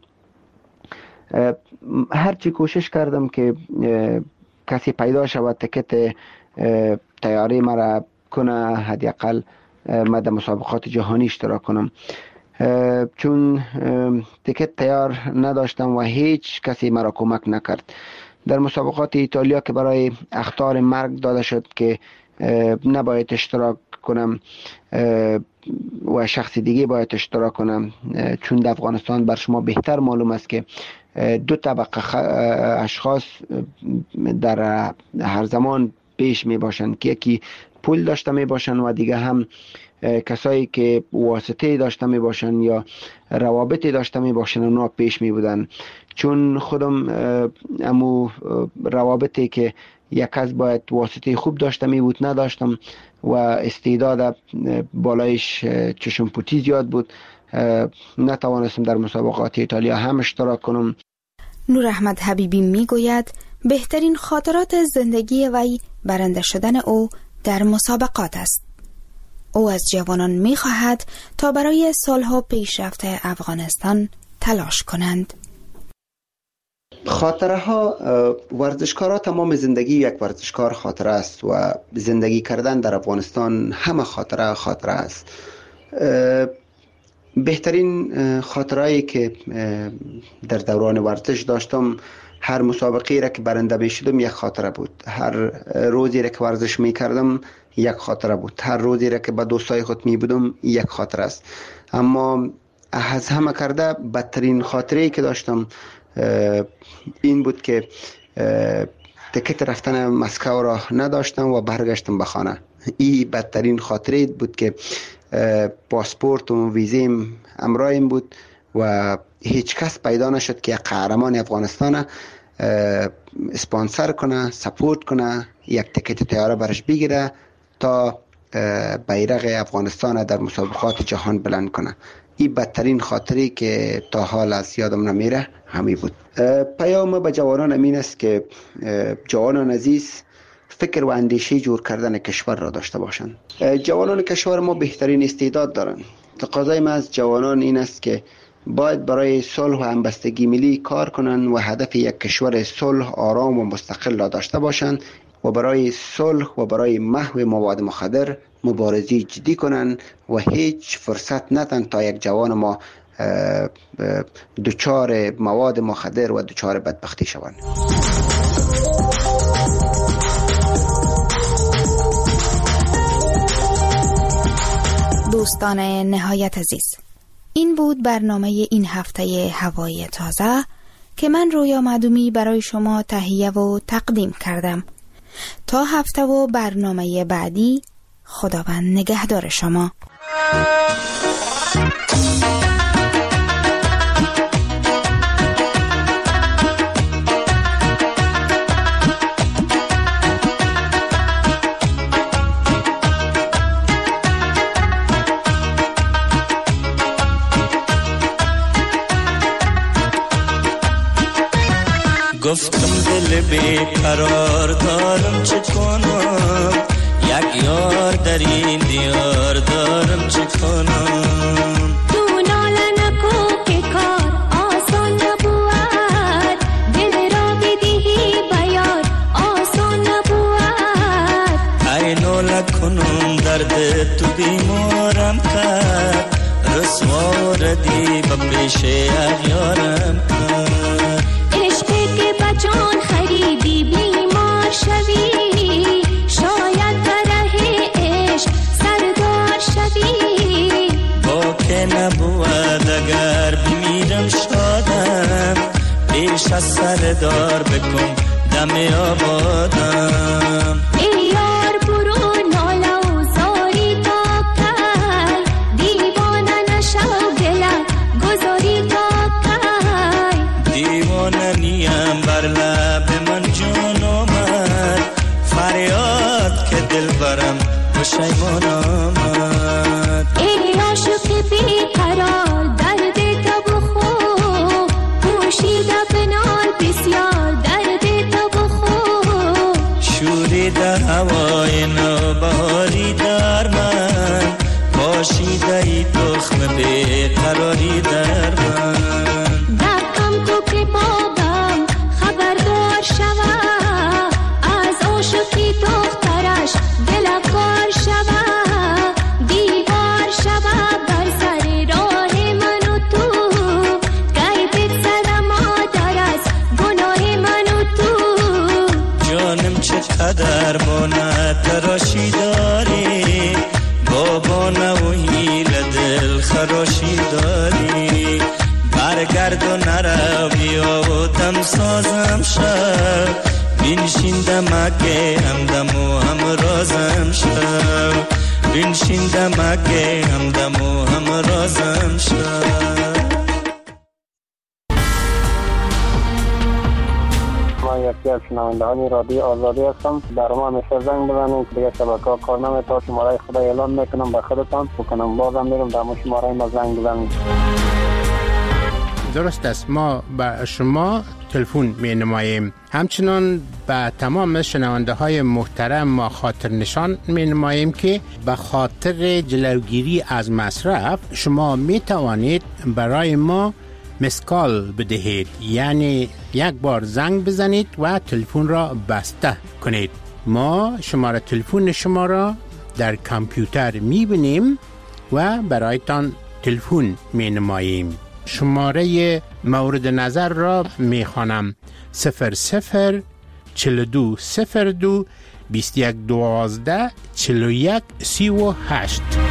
هرچی کوشش کردم که کسی پیدا شود تکت تیاری مرا کنه، حداقل من در مسابقات جهانی اشتراک کنم، چون تکت تیار نداشتم و هیچ کسی مرا کمک نکرد. در مسابقات ایتالیا که برای اخطار مرگ داده شد که نباید اشتراک کنم و شخص دیگه باید اشتراک کنم، چون در افغانستان بر شما بهتر معلوم است که دو طبقه اشخاص در هر زمان پیش می باشند که یکی پول داشته می باشند و دیگه هم کسایی که واسطه داشته می باشند یا روابطی داشته می باشند اونا پیش می بودن. چون خودم امو روابطی که یک کس باید واسطه خوب داشته می بود نداشتم و استعداد بالایش چشم پوتی زیاد بود، نتوانستم در مسابقات ایتالیا هم اشتراک کنم. نور احمد حبیبی می گوید بهترین خاطرات زندگی وی برنده شدن او در مسابقات است. او از جوانان می خواهد تا برای سالها پیشرفت افغانستان تلاش کنند. خاطره ها، ورزشکارا تمام زندگی یک ورزشکار خاطره است و زندگی کردن در افغانستان همه خاطره خاطره است. بهترین خاطرهایی که در دوران ورزش داشتم، هر مسابقه را که برنده می شدم یک خاطره بود، هر روزی را که ورزش می کردم یک خاطره بود، هر روزی را که با دوستای خود می بودم یک خاطره است. اما از همه کرده بدترین خاطره‌ای که داشتم این بود که تکت رفتن مسکو را نداشتم و برگشتم به خانه. این بدترین خاطره بود که پاسپورت و ویزیم همراهم بود و هیچ کس پیدا نشد که قهرمان افغانستان اسپانسر کنه، سپورت کنه، یک تکت طیاره برش بگیره تا بیرق افغانستان در مسابقات جهان بلند کنه. این بدترین خاطری که تا حال از یادم نمیره همین بود. پیام به جوانان امین است که جوانان عزیز فکر و اندیشه جور کردن کشور را داشته باشند. جوانان کشور ما بهترین استعداد دارند. تقاضای ما از جوانان این است که باید برای صلح و همبستگی ملی کار کنند و هدف یک کشور صلح، آرام و مستقل را داشته باشند و برای صلح و برای محو مواد مخدر مبارزی جدی کنند و هیچ فرصت ندن تا یک جوان ما دچار مواد مخدر و دچار بدبختی شوند. دوستان نهایت عزیز، این بود برنامه این هفته هوای تازه که من رویا معدومی برای شما تهیه و تقدیم کردم. تا هفته و برنامه بعدی، خداوند نگهدار شما. گفتم دل بیقرار دارم چه کنم، یک یار در این دیار دارم چه کنم. تو ناله نکو که کار آسان نبود، دل را بدهی بیار آسان نبود. ای ناله کنم درد تو بیمارم کرد، رسوا ردی به پیش اغیارم کرد. جان خریدی بیمار شوی، شاید برای عشق سردار شوی. با که نبود اگر بمیرم شادم، پیش از سردار بکن دم آبادم. ای یار برو ناله و زاری تا کی، دیوانه نشو دلم گذاری تا کی. دیوانه نیم بر لب من جان آمد، فریاد که دل برم پشیمان آمد. ای عاشق بیقرار درد تو بخور، پوشیده بنال بسیار درد تو بخور. شوریده هوای نوبهاری در من، پاشیده ای تخم بیقراری در من. دکم تو که بابم خبردار شوه، از عاشقی دخترش دلکار شوه. دیوار شوه بر سر راه من و تو، گی بگذره مادر از گناه من و تو. جانم چقدر بانه تراشی داری، بابا نوهی لدل و دم سازم شد بنشین دمکه همدم و هم رازم شد بنشین دمکه همدم و هم رازم شد. من یکی از شنوندهان رادیو آزادی هستم. در ما همیشه زنگ بزنید دیگه شبکه‌ها کار نمی‌کنه. شماره خدا اعلام میکنم به خودتان بکنم بازم میرم در مو شماره ما زنگ بزنید. درست است، ما به شما تلفن می نماییم. همچنان به تمام شنونده های محترم ما خاطر نشان می نماییم که به خاطر جلوگیری از مصرف شما می توانید برای ما مسکال بدهید، یعنی یک بار زنگ بزنید و تلفن را بسته کنید. ما شماره تلفن شما را در کامپیوتر می بینیم و برایتان تلفن می نماییم. شماره مورد نظر را می خوانم: صفر صفر چل دو صفر دو بیست یک دوازده چل یک سی و هشت.